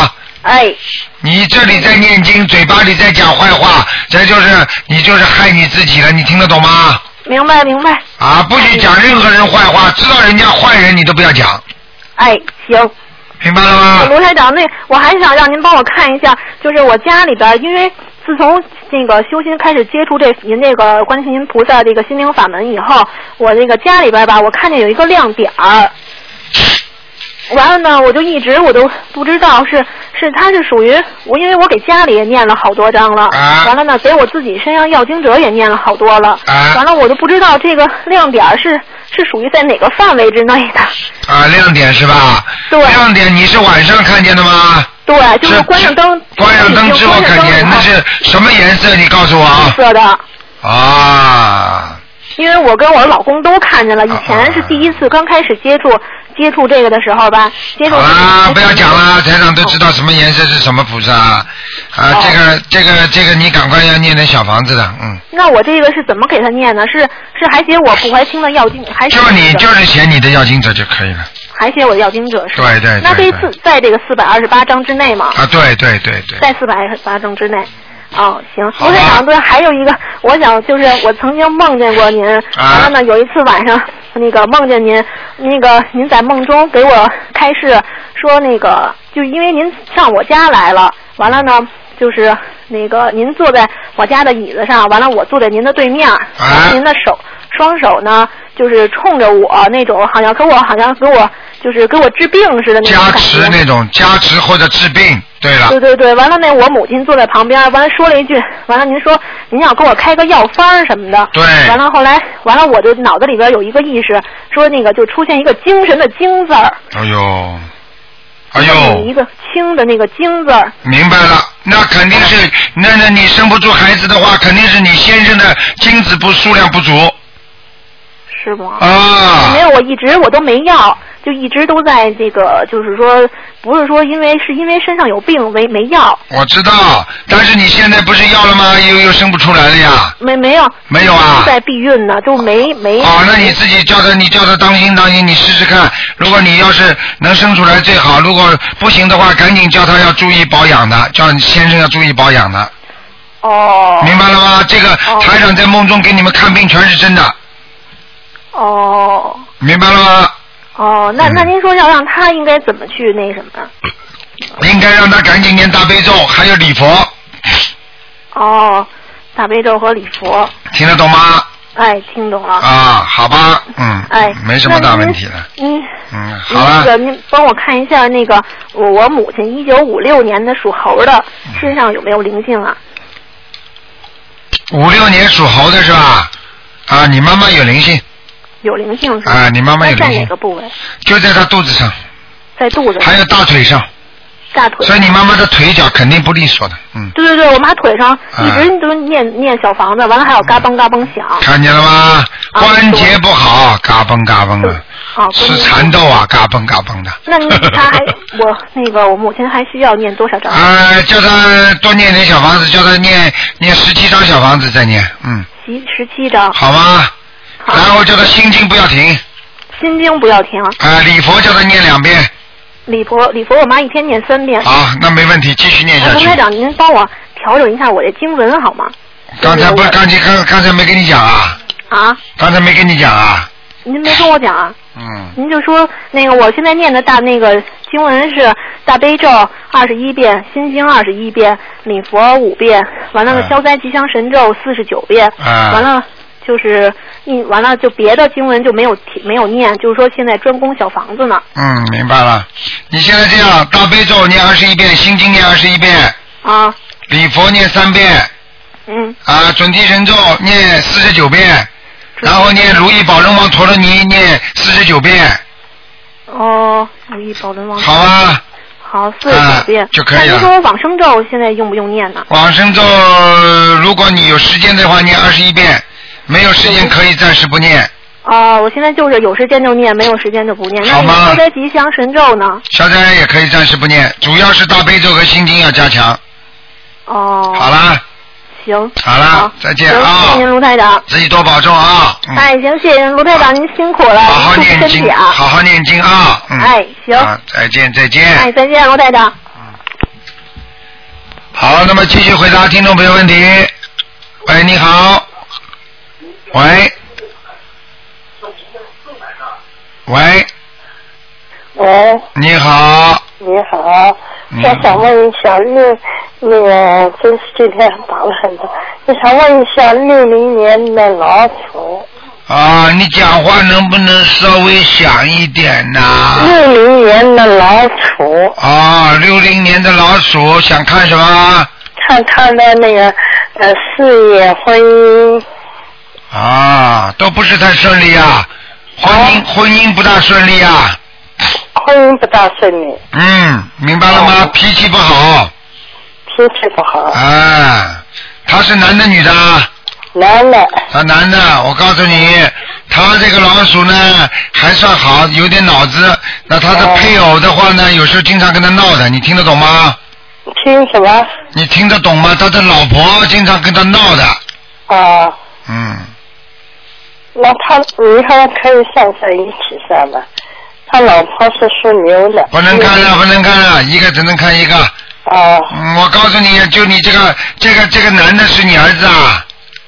[SPEAKER 2] 哎。
[SPEAKER 1] 你这里在念经，嘴巴里在讲坏话，这就是你就是害你自己了，你听得懂吗？
[SPEAKER 2] 明白明白。
[SPEAKER 1] 啊，不许讲任何人坏话，知道人家坏人你都不要讲。
[SPEAKER 2] 哎，行。
[SPEAKER 1] 明白了吗？
[SPEAKER 5] 卢台长，我还想让您帮我看一下，就是我家里边，因为自从这个修心开始接触您这个观世音菩萨这个心灵法门以后，我这个家里边吧，我看见有一个亮点儿。完了呢，我就一直我都不知道它是属于我，因为我给家里也念了好多章了，完了呢，给我自己身上要经者也念了好多了，完了我就不知道这个亮点是属于在哪个范围之内的。
[SPEAKER 1] 啊，亮点是吧？
[SPEAKER 5] 对。
[SPEAKER 1] 亮点你是晚上看见的吗？
[SPEAKER 5] 对，就是关上灯。
[SPEAKER 1] 关上灯之后看见，那是什么颜色？你告诉我啊。
[SPEAKER 5] 绿色的。
[SPEAKER 1] 啊。
[SPEAKER 5] 因为我跟我老公都看见了，以前是第一次刚开始接触这个的时候吧，
[SPEAKER 1] 好啦，不要讲了，台长都知道什么颜色是什么菩萨啊，这个你赶快要念点小房子的，
[SPEAKER 5] 那我这个是怎么给他念呢？是还写我不怀清的要经，还是
[SPEAKER 1] 就是写你的要经者就可以了。
[SPEAKER 5] 还写我的要经者是吧？
[SPEAKER 1] 对对对。
[SPEAKER 5] 那这在这个428章之内吗？
[SPEAKER 1] 啊，对对对对。
[SPEAKER 5] 在428章之内。哦，行，卢台长，对，还有一个，我想就是我曾经梦见过您，完了呢，有一次晚上梦见您，您在梦中给我开示说就因为您上我家来了，完了呢，就是您坐在我家的椅子上，完了我坐在您的对面，您的双手呢就是冲着我那种，好像给我就是给我治病似的那种感觉。加
[SPEAKER 1] 持那种加持或者治病。对了。
[SPEAKER 5] 对对对，完了我母亲坐在旁边，完了说了一句，完了您说您要给我开个药方什么的。
[SPEAKER 1] 对。
[SPEAKER 5] 完了后来我就脑子里边有一个意识，说就出现一个精神的精字儿。
[SPEAKER 1] 哎呦。
[SPEAKER 5] 一个清的那个精字儿。
[SPEAKER 1] 明白了，那肯定是那你生不出孩子的话，肯定是你先生的精子数量不足。
[SPEAKER 5] 是吗？
[SPEAKER 1] 啊。
[SPEAKER 5] 没有，我都没要。就一直都在这个，就是说，不是说因为身上有病没要。
[SPEAKER 1] 我知道，但是你现在不是要了吗？又生不出来了呀。
[SPEAKER 5] 没有。
[SPEAKER 1] 没有啊。
[SPEAKER 5] 在避孕呢，就没。
[SPEAKER 1] 哦，那你自己你叫他当心，你试试看。如果你要是能生出来最好，如果不行的话，赶紧叫他要注意保养的，叫你先生要注意保养的。
[SPEAKER 5] 哦。
[SPEAKER 1] 明白了吗？这个台长在梦中给你们看病全是真的。
[SPEAKER 5] 哦。
[SPEAKER 1] 明白了吗？
[SPEAKER 5] 哦，那您说要让他应该怎么去那什么？
[SPEAKER 1] 应该让他赶紧念大悲咒，还有礼佛。
[SPEAKER 5] 哦，大悲咒和礼佛。
[SPEAKER 1] 听得懂吗？
[SPEAKER 5] 哎，听懂了。
[SPEAKER 1] 啊，好吧，
[SPEAKER 5] 哎，
[SPEAKER 1] 没什么大问题了。好
[SPEAKER 5] 了。您帮我看一下我母亲1956年的属猴的身上有没有灵性啊
[SPEAKER 1] ？56年属猴的是吧？啊，你妈妈有灵性。
[SPEAKER 5] 有灵性是吧？
[SPEAKER 1] 啊，你妈妈有灵性。
[SPEAKER 5] 在哪个部位？
[SPEAKER 1] 就在她肚子上。
[SPEAKER 5] 在肚子上。
[SPEAKER 1] 还有大腿上。
[SPEAKER 5] 大腿。
[SPEAKER 1] 所以你妈妈的腿脚肯定不利索的，
[SPEAKER 5] 对对对，我妈腿上一直都念小房子，完了还有嘎嘣嘎嘣响。
[SPEAKER 1] 看见了吗？关节不好，嘎嘣嘎嘣的。吃蚕豆啊，嘎嘣嘎嘣的。
[SPEAKER 5] 那我母亲还需要念多少章？
[SPEAKER 1] 叫她多念点小房子，叫她念17张小房子再念
[SPEAKER 5] ，17章。
[SPEAKER 1] 好吗？然后叫他心经不要停。
[SPEAKER 5] 心经不要停。
[SPEAKER 1] 礼佛叫他念2遍。
[SPEAKER 5] 礼佛我妈一天念3遍。
[SPEAKER 1] 好，那没问题，继续念下去。
[SPEAKER 5] 卢台长，您帮我调整一下我这经文好吗？
[SPEAKER 1] 刚才没跟你讲啊。
[SPEAKER 5] 啊？
[SPEAKER 1] 刚才没跟你讲啊。
[SPEAKER 5] 您没跟我讲啊？您就说我现在念的经文是大悲咒21遍，心经21遍，礼佛5遍，完了消灾吉祥神咒49遍，完了。就是完了，就别的经文就没有念，就是说现在专攻小房子呢。
[SPEAKER 1] 明白了。你现在这样，大悲咒念21遍，心经念21遍。
[SPEAKER 5] 啊。
[SPEAKER 1] 礼佛念3遍。准提神咒念49遍，然后念如意宝轮王陀罗尼念49遍。
[SPEAKER 5] 哦，如意宝轮王。
[SPEAKER 1] 好啊。
[SPEAKER 5] 好，49遍
[SPEAKER 1] 就可以了。那
[SPEAKER 5] 您说往生咒现在用不用念呢？
[SPEAKER 1] 往生咒，如果你有时间的话，念21遍。没有时间可以暂时不念。
[SPEAKER 5] 我现在就是有时间就念，没有时间就不念。
[SPEAKER 1] 好吗？
[SPEAKER 5] 那消灾吉祥神咒呢？
[SPEAKER 1] 消灾也可以暂时不念，主要是大悲咒和心经要加强。好啦。
[SPEAKER 5] 行。
[SPEAKER 1] 好啦，再见啊！
[SPEAKER 5] 谢谢您，卢台长。
[SPEAKER 1] 自己多保重啊！
[SPEAKER 5] 行，谢谢您，卢台长，您辛苦了，
[SPEAKER 1] 好好念经
[SPEAKER 5] 啊！
[SPEAKER 1] 好好念经啊！
[SPEAKER 5] 行。
[SPEAKER 1] 再见。
[SPEAKER 5] 再见，卢台长。
[SPEAKER 1] 好，那么继续回答听众朋友问题。喂，你好。喂。喂。
[SPEAKER 6] 喂。
[SPEAKER 1] 你好。
[SPEAKER 6] 你好，我想问一下那个真是今天打了很多，我想问一下60年的老鼠。
[SPEAKER 1] 啊，你讲话能不能稍微响一点呢
[SPEAKER 6] ？60年的老鼠。
[SPEAKER 1] 啊，60年的老鼠，想看什么？
[SPEAKER 6] 看他的那个事业、婚姻。
[SPEAKER 1] 啊，都不是太顺利啊，婚姻不大顺利啊。
[SPEAKER 6] 婚姻不大顺利。
[SPEAKER 1] 明白了吗？脾气不好。
[SPEAKER 6] 脾气不好。
[SPEAKER 1] 他是男的女的？
[SPEAKER 6] 男的。
[SPEAKER 1] 他男的，我告诉你，他这个老鼠呢还算好，有点脑子。那他的配偶的话呢，有时候经常跟他闹的，你听得懂吗？
[SPEAKER 6] 听什么？
[SPEAKER 1] 你听得懂吗？他的老婆经常跟他闹的。
[SPEAKER 6] 那他以后可以算在一起算吧？他老婆是属牛的。
[SPEAKER 1] 不能看了，不能看了，一个只能看一个。我告诉你，就你这个男的是你儿子啊？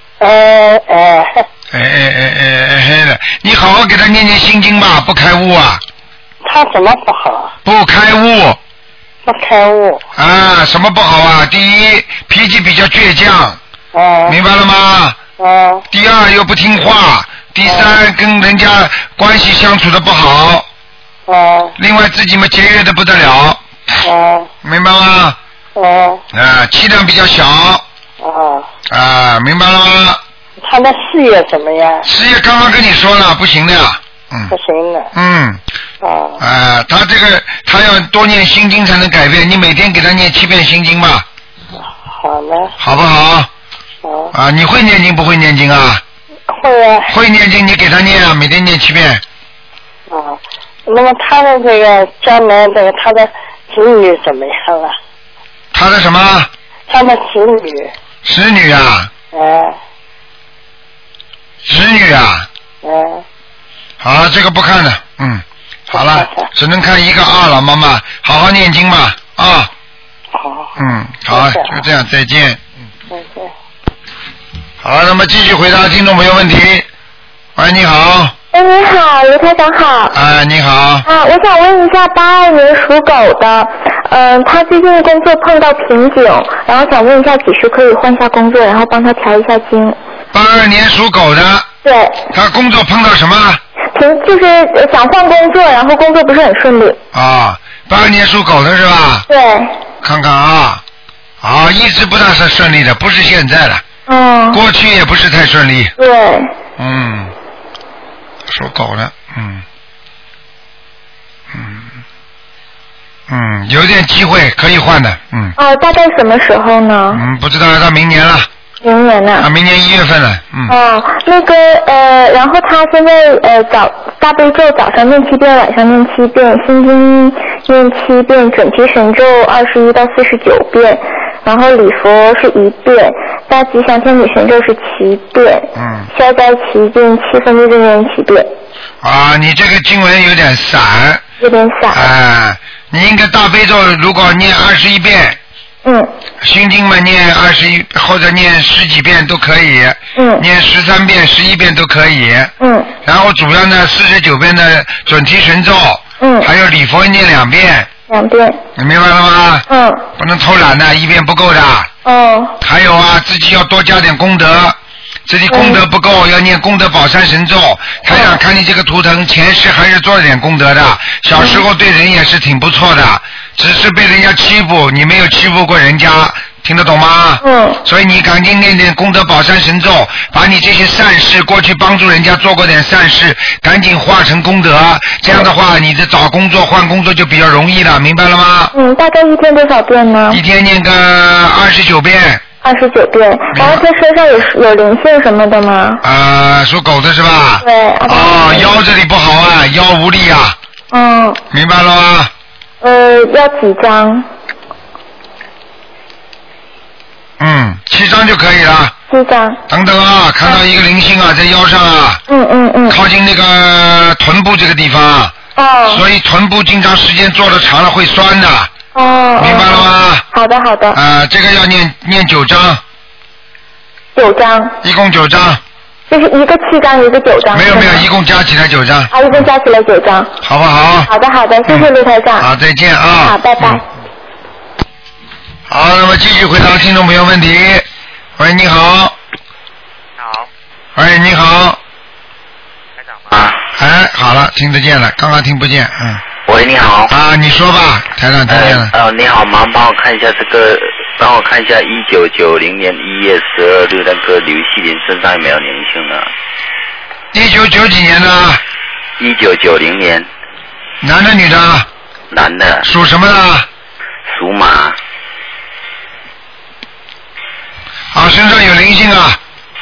[SPEAKER 1] 你好好给他念念心经吧，不开悟啊。
[SPEAKER 6] 他怎么不好？
[SPEAKER 1] 不开悟。
[SPEAKER 6] 不开悟。
[SPEAKER 1] 什么不好啊？第一，脾气比较倔强。明白了吗？第二，又不听话。第三，跟人家关系相处的不好。另外自己嘛节约的不得了。明白吗？气量比较小。明白了吗？
[SPEAKER 6] 他的事业怎么样？
[SPEAKER 1] 事业刚刚跟你说了，不行的。
[SPEAKER 6] 不行的。
[SPEAKER 1] 他要多念心经才能改变，你每天给他念7遍心经吧。
[SPEAKER 6] 好的。
[SPEAKER 1] 好不好？你会念经不会念经啊？
[SPEAKER 6] 会啊。
[SPEAKER 1] 会念经，你给他念啊，每天念7遍。
[SPEAKER 6] 那么他的这个将来他的子女怎么样了？
[SPEAKER 1] 他的什么？
[SPEAKER 6] 他的子女。
[SPEAKER 1] 子女啊？子女啊？好了，这个不看了。好了，只能看一个2了，妈妈，好好念经吧啊。好，就这样，再见。
[SPEAKER 6] 再见。
[SPEAKER 1] 好，那么继续回答听众朋友问题。喂，你好。
[SPEAKER 7] 你好，卢台长好。
[SPEAKER 1] 你好。
[SPEAKER 7] 我想问一下82年属狗的，他最近工作碰到瓶颈，然后想问一下几时可以换下工作，然后帮他调一下经。
[SPEAKER 1] 82年属狗的。
[SPEAKER 7] 对。他
[SPEAKER 1] 工作碰到什么？
[SPEAKER 7] 就是想换工作，然后工作不是很顺利。
[SPEAKER 1] 82年属狗的是吧？
[SPEAKER 7] 对。
[SPEAKER 1] 看看一直不大是顺利的，不是现在的。过去也不是太顺利。
[SPEAKER 7] 对。
[SPEAKER 1] 属狗的，有点机会可以换的，
[SPEAKER 7] 大概什么时候呢？
[SPEAKER 1] 不知道要到明年了。
[SPEAKER 7] 明年呢？
[SPEAKER 1] 明年1月份了，
[SPEAKER 7] 然后他现在大悲咒早上念7遍，晚上念7遍，心经念7遍，准提神咒21到49遍，然后礼佛是1遍，大吉祥天女神咒是7遍，消灾7遍，7分之念7遍。
[SPEAKER 1] 你这个经文有点散。
[SPEAKER 7] 有点散。
[SPEAKER 1] 你应该大悲咒如果念21遍。心经嘛念21或者念10几遍都可以。念13遍、11遍都可以。然后主要呢49遍的准提神咒。还有礼佛念2遍。
[SPEAKER 7] 2遍。
[SPEAKER 1] 你明白了吗？不能偷懒的，1遍不够的。还有自己要多加点功德。自己功德不够，要念功德宝山神咒。台长看你这个图腾，前世还是做了点功德的，小时候对人也是挺不错的，只是被人家欺负，你没有欺负过人家，听得懂吗？所以你赶紧念点功德宝山神咒，把你这些善事，过去帮助人家做过点善事，赶紧化成功德，这样的话你的找工作换工作就比较容易了，明白了吗？
[SPEAKER 7] 大概一天多少遍呢？
[SPEAKER 1] 一天念个29遍。
[SPEAKER 7] 29遍，然后他身上有灵性什么的吗？
[SPEAKER 1] 属狗的是吧？
[SPEAKER 7] 对。
[SPEAKER 1] 腰这里不好啊，腰无力啊。明白了吗？
[SPEAKER 7] 要几张
[SPEAKER 1] ？7张就可以了。
[SPEAKER 7] 7张。
[SPEAKER 1] 等等看到一个灵性在腰上靠近那个臀部这个地方所以臀部经常时间坐得长了会酸的。明白了吗？
[SPEAKER 7] 好好的好的。
[SPEAKER 1] 这个要念9章。
[SPEAKER 7] 9章。
[SPEAKER 1] 一共9章。
[SPEAKER 7] 就是一个7章，一个9章。
[SPEAKER 1] 没有，一共加起来9章。
[SPEAKER 7] 一共加起来9章。
[SPEAKER 1] 好不好？
[SPEAKER 7] 好的，谢谢卢台长。
[SPEAKER 1] 好，再见啊。
[SPEAKER 7] 好，拜拜。
[SPEAKER 1] 好，那么继续回答听众朋友问题。喂，你好。
[SPEAKER 8] 好。
[SPEAKER 1] 喂，你好。
[SPEAKER 8] 台长吗？
[SPEAKER 1] 好了，听得见了，刚刚听不见，
[SPEAKER 8] 喂，你好。
[SPEAKER 1] 你说吧，台长听见了。
[SPEAKER 8] 你好，麻烦帮我看一下这个，帮我看一下1990年1月12日那个刘希林身上有没有灵性呢
[SPEAKER 1] ？1990几年的
[SPEAKER 8] ？1990年。
[SPEAKER 1] 男的女的？
[SPEAKER 8] 男的。
[SPEAKER 1] 属什么的？
[SPEAKER 8] 属马。
[SPEAKER 1] 身上有灵性啊。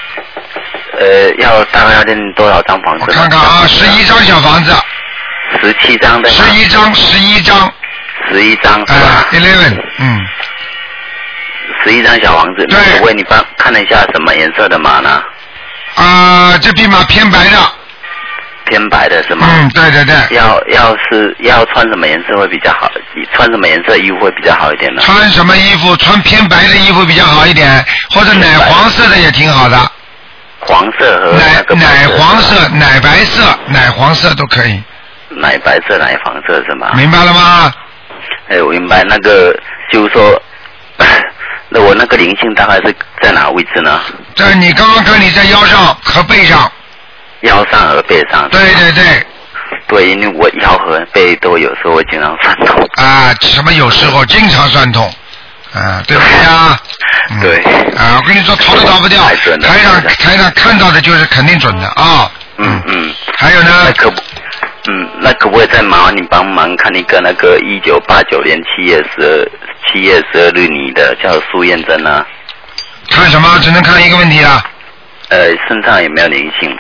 [SPEAKER 8] 大概要练多少张房子？
[SPEAKER 1] 我看看11张小房子。
[SPEAKER 8] 17张的。
[SPEAKER 1] 11张。
[SPEAKER 8] 11张是吧
[SPEAKER 1] ？11，
[SPEAKER 8] 嗯。11张小房子。
[SPEAKER 1] 对。
[SPEAKER 8] 我为你看了一下什么颜色的马呢？
[SPEAKER 1] 这匹马偏白的。
[SPEAKER 8] 偏白的是吗？
[SPEAKER 1] 对。
[SPEAKER 8] 要穿什么颜色会比较好？穿什么颜色衣服会比较好一点呢？
[SPEAKER 1] 穿什么衣服？穿偏白的衣服比较好一点，或者奶黄色的也挺好的。
[SPEAKER 8] 黄色和
[SPEAKER 1] 奶黄色、奶白色、奶黄色都可以。
[SPEAKER 8] 奶白色、奶黄色是吗？
[SPEAKER 1] 明白了吗？
[SPEAKER 8] 我明白。那个就是说，那我那个灵性大概是在哪位置呢？
[SPEAKER 1] 你刚刚看你在腰上和背上。
[SPEAKER 8] 腰上和背上。
[SPEAKER 1] 对。
[SPEAKER 8] 对，因为我腰和背都有时候会经常酸痛。
[SPEAKER 1] 什么有时候经常酸痛？对不对呀？
[SPEAKER 8] 对。
[SPEAKER 1] 我跟你说，逃都逃不掉。台上看到的就是肯定准的啊。还有呢？
[SPEAKER 8] 那可不可以再麻烦你帮忙看一个那个1989年7月12日你的叫苏燕珍啊？
[SPEAKER 1] 看什么？只能看一个问题啊。
[SPEAKER 8] 身上有没有灵性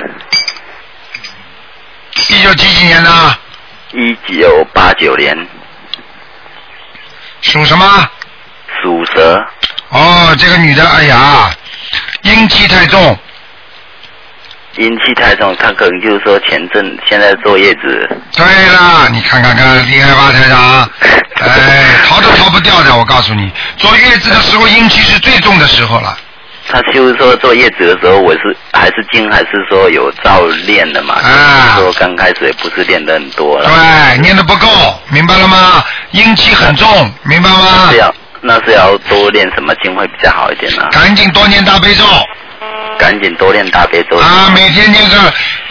[SPEAKER 1] ？19几年的
[SPEAKER 8] ？1989年。
[SPEAKER 1] 属什么？
[SPEAKER 8] 属蛇。
[SPEAKER 1] 这个女的，阴气太重。
[SPEAKER 8] 阴气太重，她可能就是说现在坐月子。
[SPEAKER 1] 对了，你看厉害吧，台长？逃都逃不掉的，我告诉你，坐月子的时候阴气是最重的时候了。
[SPEAKER 8] 他就是说坐月子的时候，还是说有照练的嘛？说刚开始也不是练得很多了。
[SPEAKER 1] 对，练得不够，明白了吗？阴气很重，明白吗？
[SPEAKER 8] 那是要多练什么经会比较好一点呢？
[SPEAKER 1] 赶紧多念大悲咒。
[SPEAKER 8] 赶紧多练大悲咒。
[SPEAKER 1] 每天念个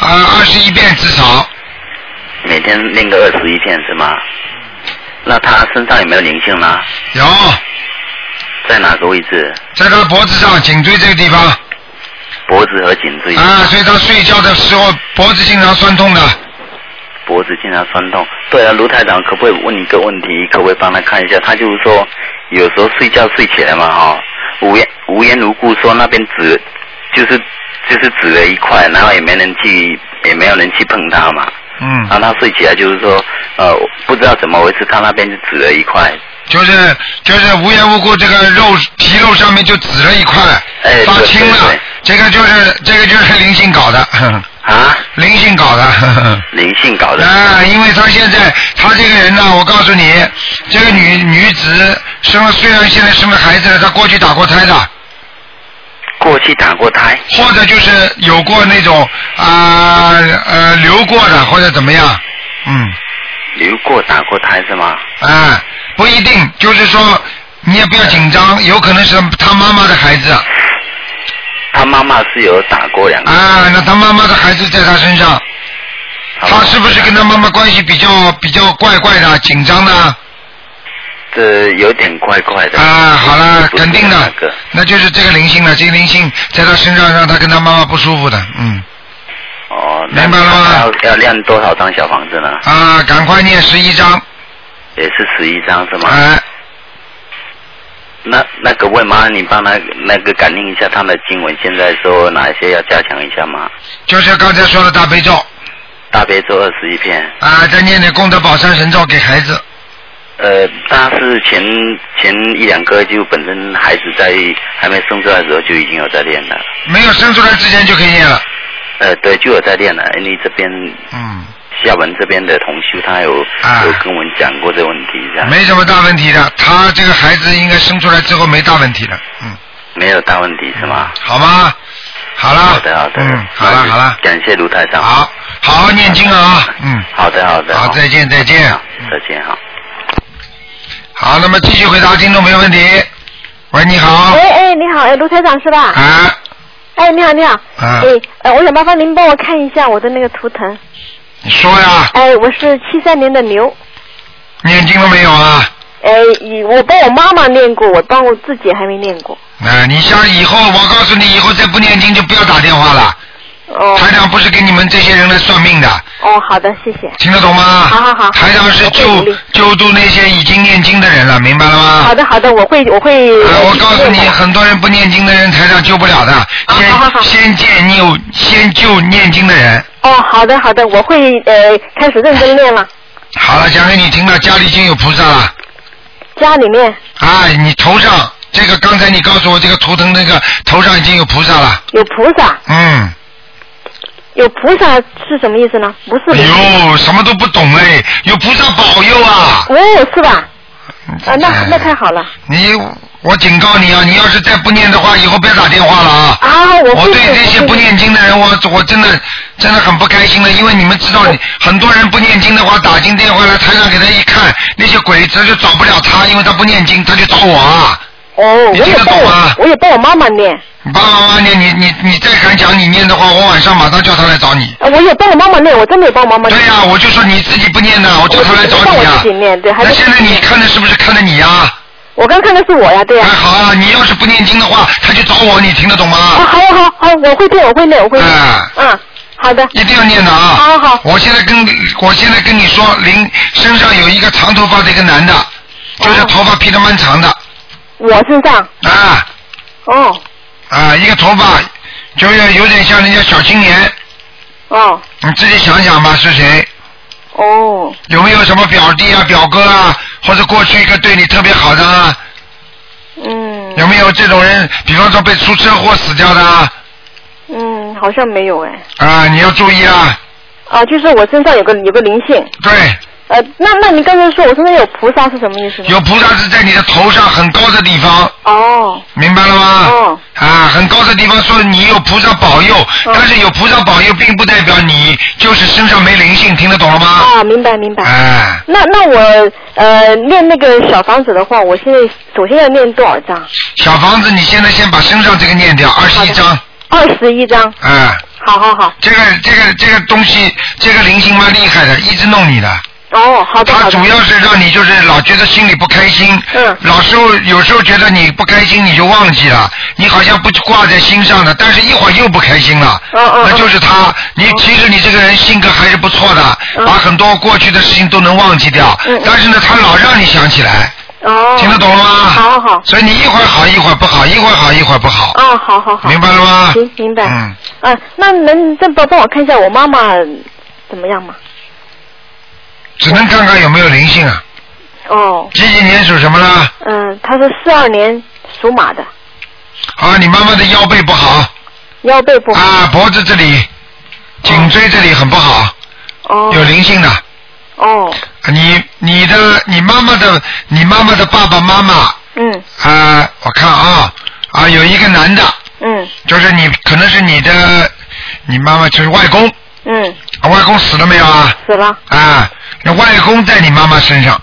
[SPEAKER 1] 21遍至少。
[SPEAKER 8] 每天念个21遍是吗？那他身上有没有灵性呢？
[SPEAKER 1] 有。
[SPEAKER 8] 在哪个位置？
[SPEAKER 1] 在他脖子上，颈椎这个地方。
[SPEAKER 8] 脖子和颈椎。
[SPEAKER 1] 所以他睡觉的时候脖子经常酸痛的。
[SPEAKER 8] 脖子经常酸痛。对了，卢台长，可不可以问你一个问题？可不可以帮他看一下？他就是说，有时候睡觉睡起来嘛，无缘无故说那边就是指了一块，然后也没有人去碰他嘛。然后他睡起来就是说，不知道怎么回事，他那边就指了一块。
[SPEAKER 1] 就是无缘无故这个皮肉上面就紫了一块，发青了，这个就是灵性搞的。灵性搞的。
[SPEAKER 8] 灵性搞的。
[SPEAKER 1] 因为他现在这个人呢，我告诉你，这个女子虽然现在生了孩子了，她过去打过胎的。
[SPEAKER 8] 过去打过胎。
[SPEAKER 1] 或者就是有过那种流过的，或者怎么样。
[SPEAKER 8] 流过打过胎是吗？
[SPEAKER 1] 不一定，就是说你也不要紧张，有可能是他妈妈的孩子。
[SPEAKER 8] 他妈妈是有打过2个。
[SPEAKER 1] 那他妈妈的孩子在他身上，他是不是跟他妈妈关系比较怪的、紧张的？
[SPEAKER 8] 这有点怪怪的。
[SPEAKER 1] 好了，肯定的，那就是这个灵性了。这个灵性在他身上，让他跟他妈妈不舒服的。明白了吗？
[SPEAKER 8] 要练多少张小房子呢？
[SPEAKER 1] 赶快念11张。
[SPEAKER 8] 也是11张是吗？那个问妈，你帮他那个感应一下他的经文，现在说哪一些要加强一下吗？
[SPEAKER 1] 就是刚才说的大悲咒。
[SPEAKER 8] 大悲咒21遍。
[SPEAKER 1] 再念点功德宝山神咒给孩子。
[SPEAKER 8] 他是前1-2个就本身孩子在还没生出来的时候就已经有在练了。没
[SPEAKER 1] 有生出来之前就可以念了。
[SPEAKER 8] 对，就有在练了，因为这边厦门这边的同修，他有跟我们讲过这个问题，这样。
[SPEAKER 1] 没什么大问题的，他这个孩子应该生出来之后没大问题的，
[SPEAKER 8] 没有大问题是吗？
[SPEAKER 1] 好吗？好了。
[SPEAKER 8] 好的。
[SPEAKER 1] 好了。
[SPEAKER 8] 感谢卢台长。
[SPEAKER 1] 好好念经啊。
[SPEAKER 8] 好的。
[SPEAKER 1] 好，再见。
[SPEAKER 8] 再见好。
[SPEAKER 1] 好，那么继续回答听众朋友问题。喂，你好。
[SPEAKER 5] 你好，卢台长是吧？你好。我想麻烦您帮我看一下我的那个图腾。
[SPEAKER 1] 你说呀。
[SPEAKER 5] 我是73年的牛。
[SPEAKER 1] 念经了没有啊？
[SPEAKER 5] 我帮我妈妈念过，我帮我自己还没念过。
[SPEAKER 1] 你像以后，我告诉你，以后再不念经就不要打电话了。台长不是给你们这些人来算命的。
[SPEAKER 5] 好的，谢谢。
[SPEAKER 1] 听得懂吗？
[SPEAKER 5] 好。
[SPEAKER 1] 台长是救度那些已经念经的人了，明白了吗？
[SPEAKER 5] 好的，我会。
[SPEAKER 1] 我告诉你，很多人不念经的人，台长救不了的。先救念经的人。
[SPEAKER 5] 好的，我会开始认真念了。
[SPEAKER 1] 好了，讲给你听了，家里已经有菩萨了。
[SPEAKER 5] 家里面。
[SPEAKER 1] 你头上这个，刚才你告诉我这个图腾那个头上已经有菩萨了。
[SPEAKER 5] 有菩萨。有菩萨是什么意思呢？不是。
[SPEAKER 1] 什么都不懂有菩萨保佑啊。
[SPEAKER 5] 是吧？那太好了。
[SPEAKER 1] 我警告你啊，你要是再不念的话，以后不要打电话了啊。我对这些不念经的人，我真的很不开心了，因为你们知道，很多人不念经的话，打进电话来，台上给他一看，那些鬼子就找不了他，因为他不念经，他就找我啊。你听得懂吗？
[SPEAKER 5] 我也帮我妈妈念。
[SPEAKER 1] 你帮妈妈念，你再敢讲你念的话，我晚上马上叫他来找你。
[SPEAKER 5] 我也帮我妈妈念，我真的也帮我妈妈念。
[SPEAKER 1] 对呀，我就说你自己不念的，我叫他来找你呀。
[SPEAKER 5] 我自己念，对。
[SPEAKER 1] 那现在你看的是不是看的你呀？
[SPEAKER 5] 我刚看的是我呀，对呀。
[SPEAKER 1] 好啊，你要是不念经的话，他就找我，你听得懂吗？
[SPEAKER 5] 好，我会念，我会念。好的。
[SPEAKER 1] 一定要念的啊。
[SPEAKER 5] 好。
[SPEAKER 1] 我现在跟你说，身上有一个长头发的一个男的，就是头发披得蛮长的。
[SPEAKER 5] 我身上。
[SPEAKER 1] 一个头发就是有点像人家小青年。你自己想想吧，是谁？有没有什么表弟啊、表哥啊，或者过去一个对你特别好的啊？有没有这种人？比方说被出车祸死掉的啊？
[SPEAKER 5] 好像没有
[SPEAKER 1] 你要注意啊。
[SPEAKER 5] 就是我身上有个灵性。
[SPEAKER 1] 对。
[SPEAKER 5] 那你刚才说我身上有菩萨是什么意思呢？
[SPEAKER 1] 有菩萨是在你的头上很高的地方。明白了吗？很高的地方说你有菩萨保佑，但是有菩萨保佑并不代表你就是身上没灵性，听得懂了吗？
[SPEAKER 5] 明白。那我念那个小房子的话，我现在首先要念多少张？
[SPEAKER 1] 小房子你现在先把身上这个念掉，21张。
[SPEAKER 5] 21张。好。这
[SPEAKER 1] 个东西，这个灵性蛮厉害的，一直弄你的。
[SPEAKER 5] 好的。
[SPEAKER 1] 他主要是让你就是老觉得心里不开心。有时候觉得你不开心，你就忘记了，你好像不挂在心上的，但是一会儿又不开心了。那就是他。其实你这个人性格还是不错的，把很多过去的事情都能忘记掉。但是呢，他老让你想起来。听得懂了吗？
[SPEAKER 5] 好。
[SPEAKER 1] 所以你一会儿好一会儿不好，一会儿好一会儿不好。
[SPEAKER 5] 好。
[SPEAKER 1] 明白了吗？
[SPEAKER 5] 行，明白。那能再帮我看一下我妈妈怎么样吗？
[SPEAKER 1] 只能看看有没有灵性啊。几年属什么呢？
[SPEAKER 5] 她是42年属马的。
[SPEAKER 1] 你妈妈的腰背不好。
[SPEAKER 5] 腰背不好。
[SPEAKER 1] 脖子这里、颈椎这里很不好。有灵性的。你妈妈的爸爸妈妈。我看有一个男的。就是可能是你妈妈就是外公。外公死了没有啊？
[SPEAKER 5] 死了。
[SPEAKER 1] 那外公在你妈妈身上。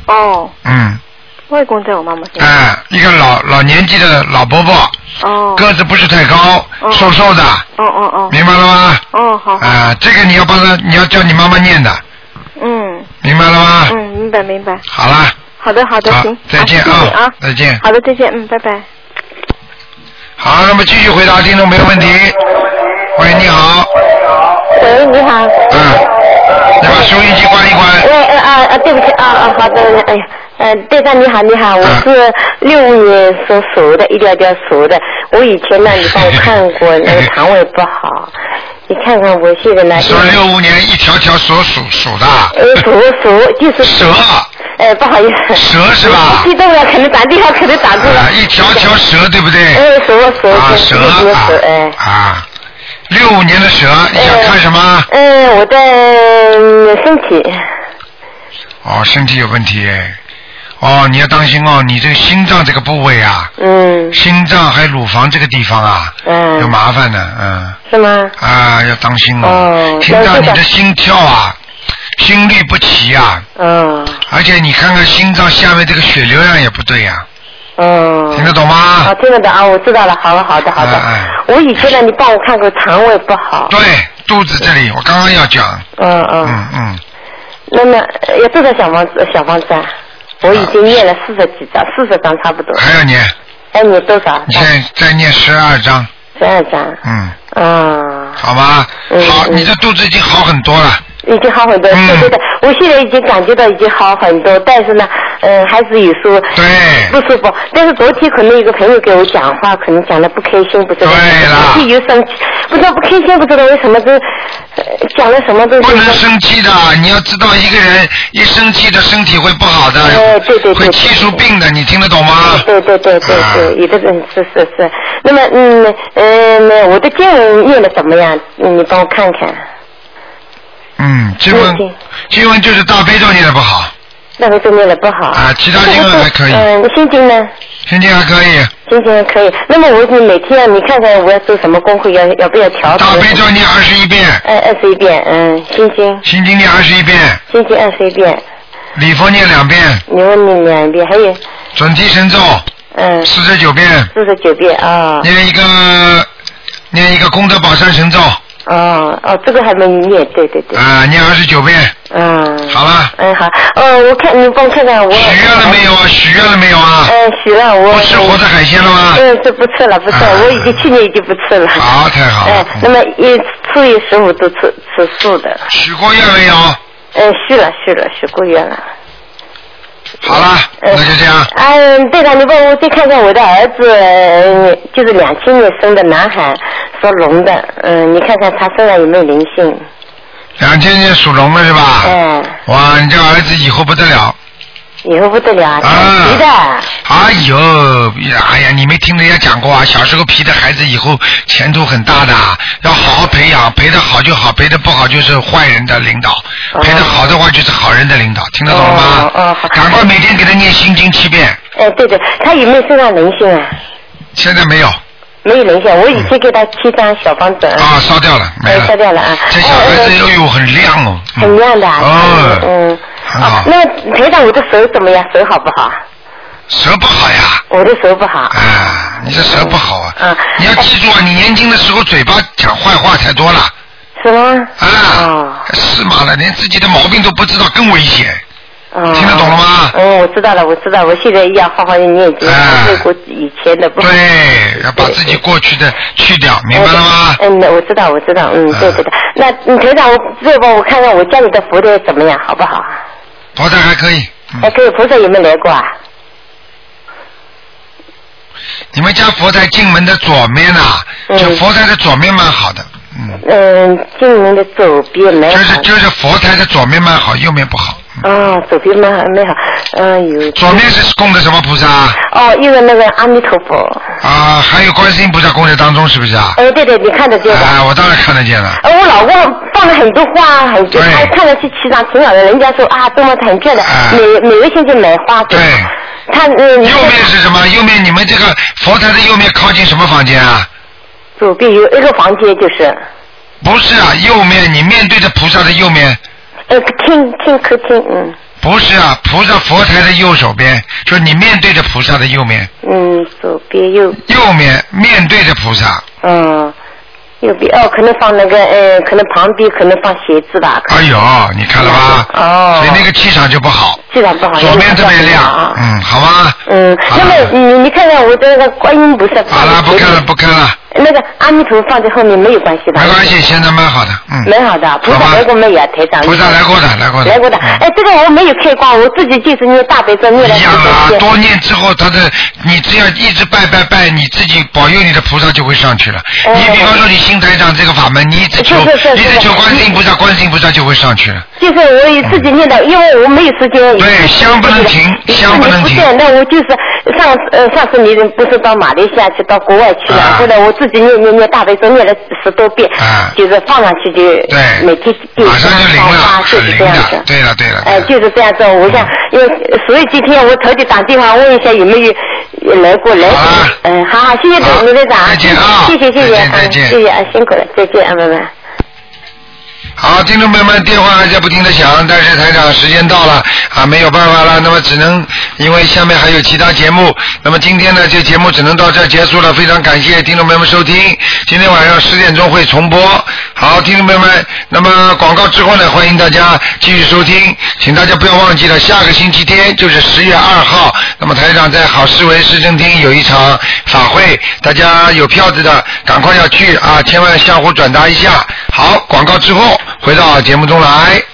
[SPEAKER 5] 外公在我妈妈身上。
[SPEAKER 1] 一个老年纪的老伯伯。个子不是太高，瘦瘦的。明白了吗？
[SPEAKER 5] 好。
[SPEAKER 1] 这个你要帮他，你要叫你妈妈念的。明白了吗？
[SPEAKER 5] 明白。
[SPEAKER 1] 好了。
[SPEAKER 5] 好的，行。
[SPEAKER 1] 再见啊！再见。
[SPEAKER 5] 好的，再见。拜拜。
[SPEAKER 1] 好，那么继续回答听众没有问题。喂，你好。
[SPEAKER 6] 喂，你好。
[SPEAKER 1] 你把收音机关一关。
[SPEAKER 6] 喂，对不起，好的，哎呀，队长你好，我是65年属的，一条属的。我以前呢，你帮我看过那个肠胃不好，你看看我现在呢。
[SPEAKER 1] 说65年一条属的。
[SPEAKER 6] 属就是
[SPEAKER 1] 蛇。
[SPEAKER 6] 不好意思。
[SPEAKER 1] 蛇是吧？
[SPEAKER 6] 激动了，可能打电话可能打错了。
[SPEAKER 1] 一条蛇对不对？
[SPEAKER 6] 蛇。
[SPEAKER 1] 蛇。 65年的蛇，你想看什么？
[SPEAKER 6] 我的身体。
[SPEAKER 1] 哦，身体有问题。哦，你要当心哦，你这个心脏这个部位啊，心脏还有乳房这个地方啊，有麻烦的，
[SPEAKER 6] 是吗？
[SPEAKER 1] 啊，要当心哦。听到你的心跳啊，心律不齐啊，而且你看看心脏下面这个血流量也不对呀。听得懂吗？
[SPEAKER 6] 听得懂啊，我知道了。好的。我以前呢，你帮我看过肠胃不好。
[SPEAKER 1] 对，肚子这里，我刚刚要讲。
[SPEAKER 6] 那么要多少小房子啊？我已经念了40几张，40张差不多。
[SPEAKER 1] 还要念？
[SPEAKER 6] 还要念多少？
[SPEAKER 1] 你现在再念12张。
[SPEAKER 6] 12张。
[SPEAKER 1] 好吧。好，你这肚子已经好很多了。
[SPEAKER 6] 已经好很多，对，我现在已经感觉到已经好很多，但是呢，还是有时候不舒服。但是昨天可能有个朋友给我讲话，可能讲的不开心，不知道。对了。昨天有生气，不知道不开心，不知道为什么都讲了什么都。
[SPEAKER 1] 不能生气的，你要知道一个人一生气的身体会不好的。
[SPEAKER 6] 对。
[SPEAKER 1] 会气出病的，你听得懂吗？
[SPEAKER 6] 对，有的人是。那么我的经文念的怎么样？你帮我看看。
[SPEAKER 1] 经文就是大悲咒念的不好。
[SPEAKER 6] 大悲咒念的不好。
[SPEAKER 1] 啊，其他经文还可以。
[SPEAKER 6] 心经呢？
[SPEAKER 1] 心经还可以。
[SPEAKER 6] 心经还可以。那么我每天你看看我要做什么功课，要不要调？
[SPEAKER 1] 大悲咒念21遍。
[SPEAKER 6] 21遍，心经。
[SPEAKER 1] 心经念21遍。
[SPEAKER 6] 心经21遍。
[SPEAKER 1] 礼佛念2遍。
[SPEAKER 6] 礼佛念2遍，还有。
[SPEAKER 1] 准提神咒。49遍。
[SPEAKER 6] 49遍啊。
[SPEAKER 1] 念一个功德宝山神咒。
[SPEAKER 6] 这个还没念，对。
[SPEAKER 1] 念29遍。好了。
[SPEAKER 6] 好。我看你帮我看看我。
[SPEAKER 1] 许愿了没有啊？
[SPEAKER 6] 许了，我。
[SPEAKER 1] 不吃活的海鲜了吗？
[SPEAKER 6] 这不吃了。我去年已经不吃了。
[SPEAKER 1] 好，太好了。
[SPEAKER 6] 那么初一15都吃素的。
[SPEAKER 1] 许过愿没有？
[SPEAKER 6] 许过愿了。
[SPEAKER 1] 好了，那就这样。
[SPEAKER 6] 队长，你帮我再看看我的儿子，就是2000年生的男孩，属龙的，你看看他身上有没有灵性
[SPEAKER 1] ？2000年属龙的是吧？哇，你这儿子以后不得了。
[SPEAKER 6] 以后不得了，皮的。
[SPEAKER 1] 哎呀，你没听人家讲过啊？小时候皮的孩子以后前途很大的，要好好培养，培得好就好，培得不好就是坏人的领导，培得好的话就是好人的领导，听得懂了吗？赶快每天给他念心经7遍。
[SPEAKER 6] 对，他有没有身上灵性啊？
[SPEAKER 1] 现在没有。
[SPEAKER 6] 没有灵性，我以前给他7张小房子。
[SPEAKER 1] 烧掉了，没了。
[SPEAKER 6] 烧掉了啊。
[SPEAKER 1] 这小孩子很亮哦。
[SPEAKER 6] 很亮的。好。那台长，我的手怎么样？手好不好？
[SPEAKER 1] 手不好呀。
[SPEAKER 6] 我的手不好。
[SPEAKER 1] 你这手不好啊。你要记住啊，你年轻的时候嘴巴讲坏话太多了。
[SPEAKER 6] 是吗？
[SPEAKER 1] 是嘛了，连自己的毛病都不知道，更危险。听得懂了吗？
[SPEAKER 6] 我知道了，我现在要好好念经，对过以前的不好。
[SPEAKER 1] 对，要把自己过去的去掉，明白了吗？
[SPEAKER 6] 我知道，对。那台长，再帮我看看我家里的佛台怎么样，好不好？
[SPEAKER 1] 佛台还可以。
[SPEAKER 6] 还可以，菩萨有没有来过啊？
[SPEAKER 1] 你们家佛台进门的左面啊，就佛台的左面蛮好的。
[SPEAKER 6] 进门的左边蛮好。
[SPEAKER 1] 就是佛台的左面蛮好，右面不好。
[SPEAKER 6] 左边蛮好，有。
[SPEAKER 1] 左面是供的什么菩萨？
[SPEAKER 6] 一个那个阿弥陀佛。
[SPEAKER 1] 还有观世音菩萨供在当中，是不是啊？
[SPEAKER 6] 对，你看得见的。
[SPEAKER 1] 我当然看得见了。
[SPEAKER 6] 我老公放了很多花，他看了去7张挺好的，人家说多么很漂亮，每个星期买花。
[SPEAKER 1] 对。
[SPEAKER 6] 他
[SPEAKER 1] 右面是什么？右面你们这个佛台的右面靠近什么房间啊？
[SPEAKER 6] 左边有一个房间就是。
[SPEAKER 1] 不是啊，右面你面对着菩萨的右面。
[SPEAKER 6] 客厅。
[SPEAKER 1] 不是啊，菩萨佛台的右手边，就是你面对着菩萨的右面。
[SPEAKER 6] 左边右
[SPEAKER 1] 面面对着菩萨。
[SPEAKER 6] 右边可能放那个可能旁边可能放鞋子吧。
[SPEAKER 1] 哎呦，你看了吧？所以那个气场就不好。
[SPEAKER 6] 气场不好。
[SPEAKER 1] 左面特别亮。好吗？
[SPEAKER 6] 那么你看看我的那个观音菩萨。
[SPEAKER 1] 好了，不看了。
[SPEAKER 6] 那个阿弥陀放在后面没有关系吧？
[SPEAKER 1] 没关系，现在蛮好的。
[SPEAKER 6] 蛮好的。菩萨来过没有？台长。
[SPEAKER 1] 菩萨来过的。
[SPEAKER 6] 这个我没有开光，我自己就是念大悲咒念了。
[SPEAKER 1] 一样啊，多念之后，你只要一直拜，你自己保佑你的菩萨就会上去了。你比方说你新台长这个法门，你一直求观世音菩萨，观世音菩萨就会上去了。
[SPEAKER 6] 就是我自己念的，因为我没有时间。
[SPEAKER 1] 对，香不能停。
[SPEAKER 6] 那我就是上次你不是到马来西亚去到国外去了，后来我自自己念大悲咒念了10多遍，就是放上去就每天
[SPEAKER 1] 马上就灵了，
[SPEAKER 6] 就是这样子。
[SPEAKER 1] 对了。
[SPEAKER 6] 就是这样子。我想，因为所以今天我特地打电话问一下有没有来过来。好，谢谢卢队长，
[SPEAKER 1] 再见啊，
[SPEAKER 6] 谢谢，
[SPEAKER 1] 再见，
[SPEAKER 6] 谢谢啊，辛苦了，再见啊，拜拜。
[SPEAKER 1] 好，听众朋友们，电话还在不停的响，但是台长时间到了啊，没有办法了，那么只能因为下面还有其他节目，那么今天呢这节目只能到这结束了，非常感谢听众朋友们收听，今天晚上10点钟会重播。好，听众朋友们，那么广告之后呢，欢迎大家继续收听，请大家不要忘记了，下个星期天就是10月2号，那么台长在好思维市政厅有一场法会，大家有票子的赶快要去啊，千万相互转达一下。好，广告之后回到节目中来。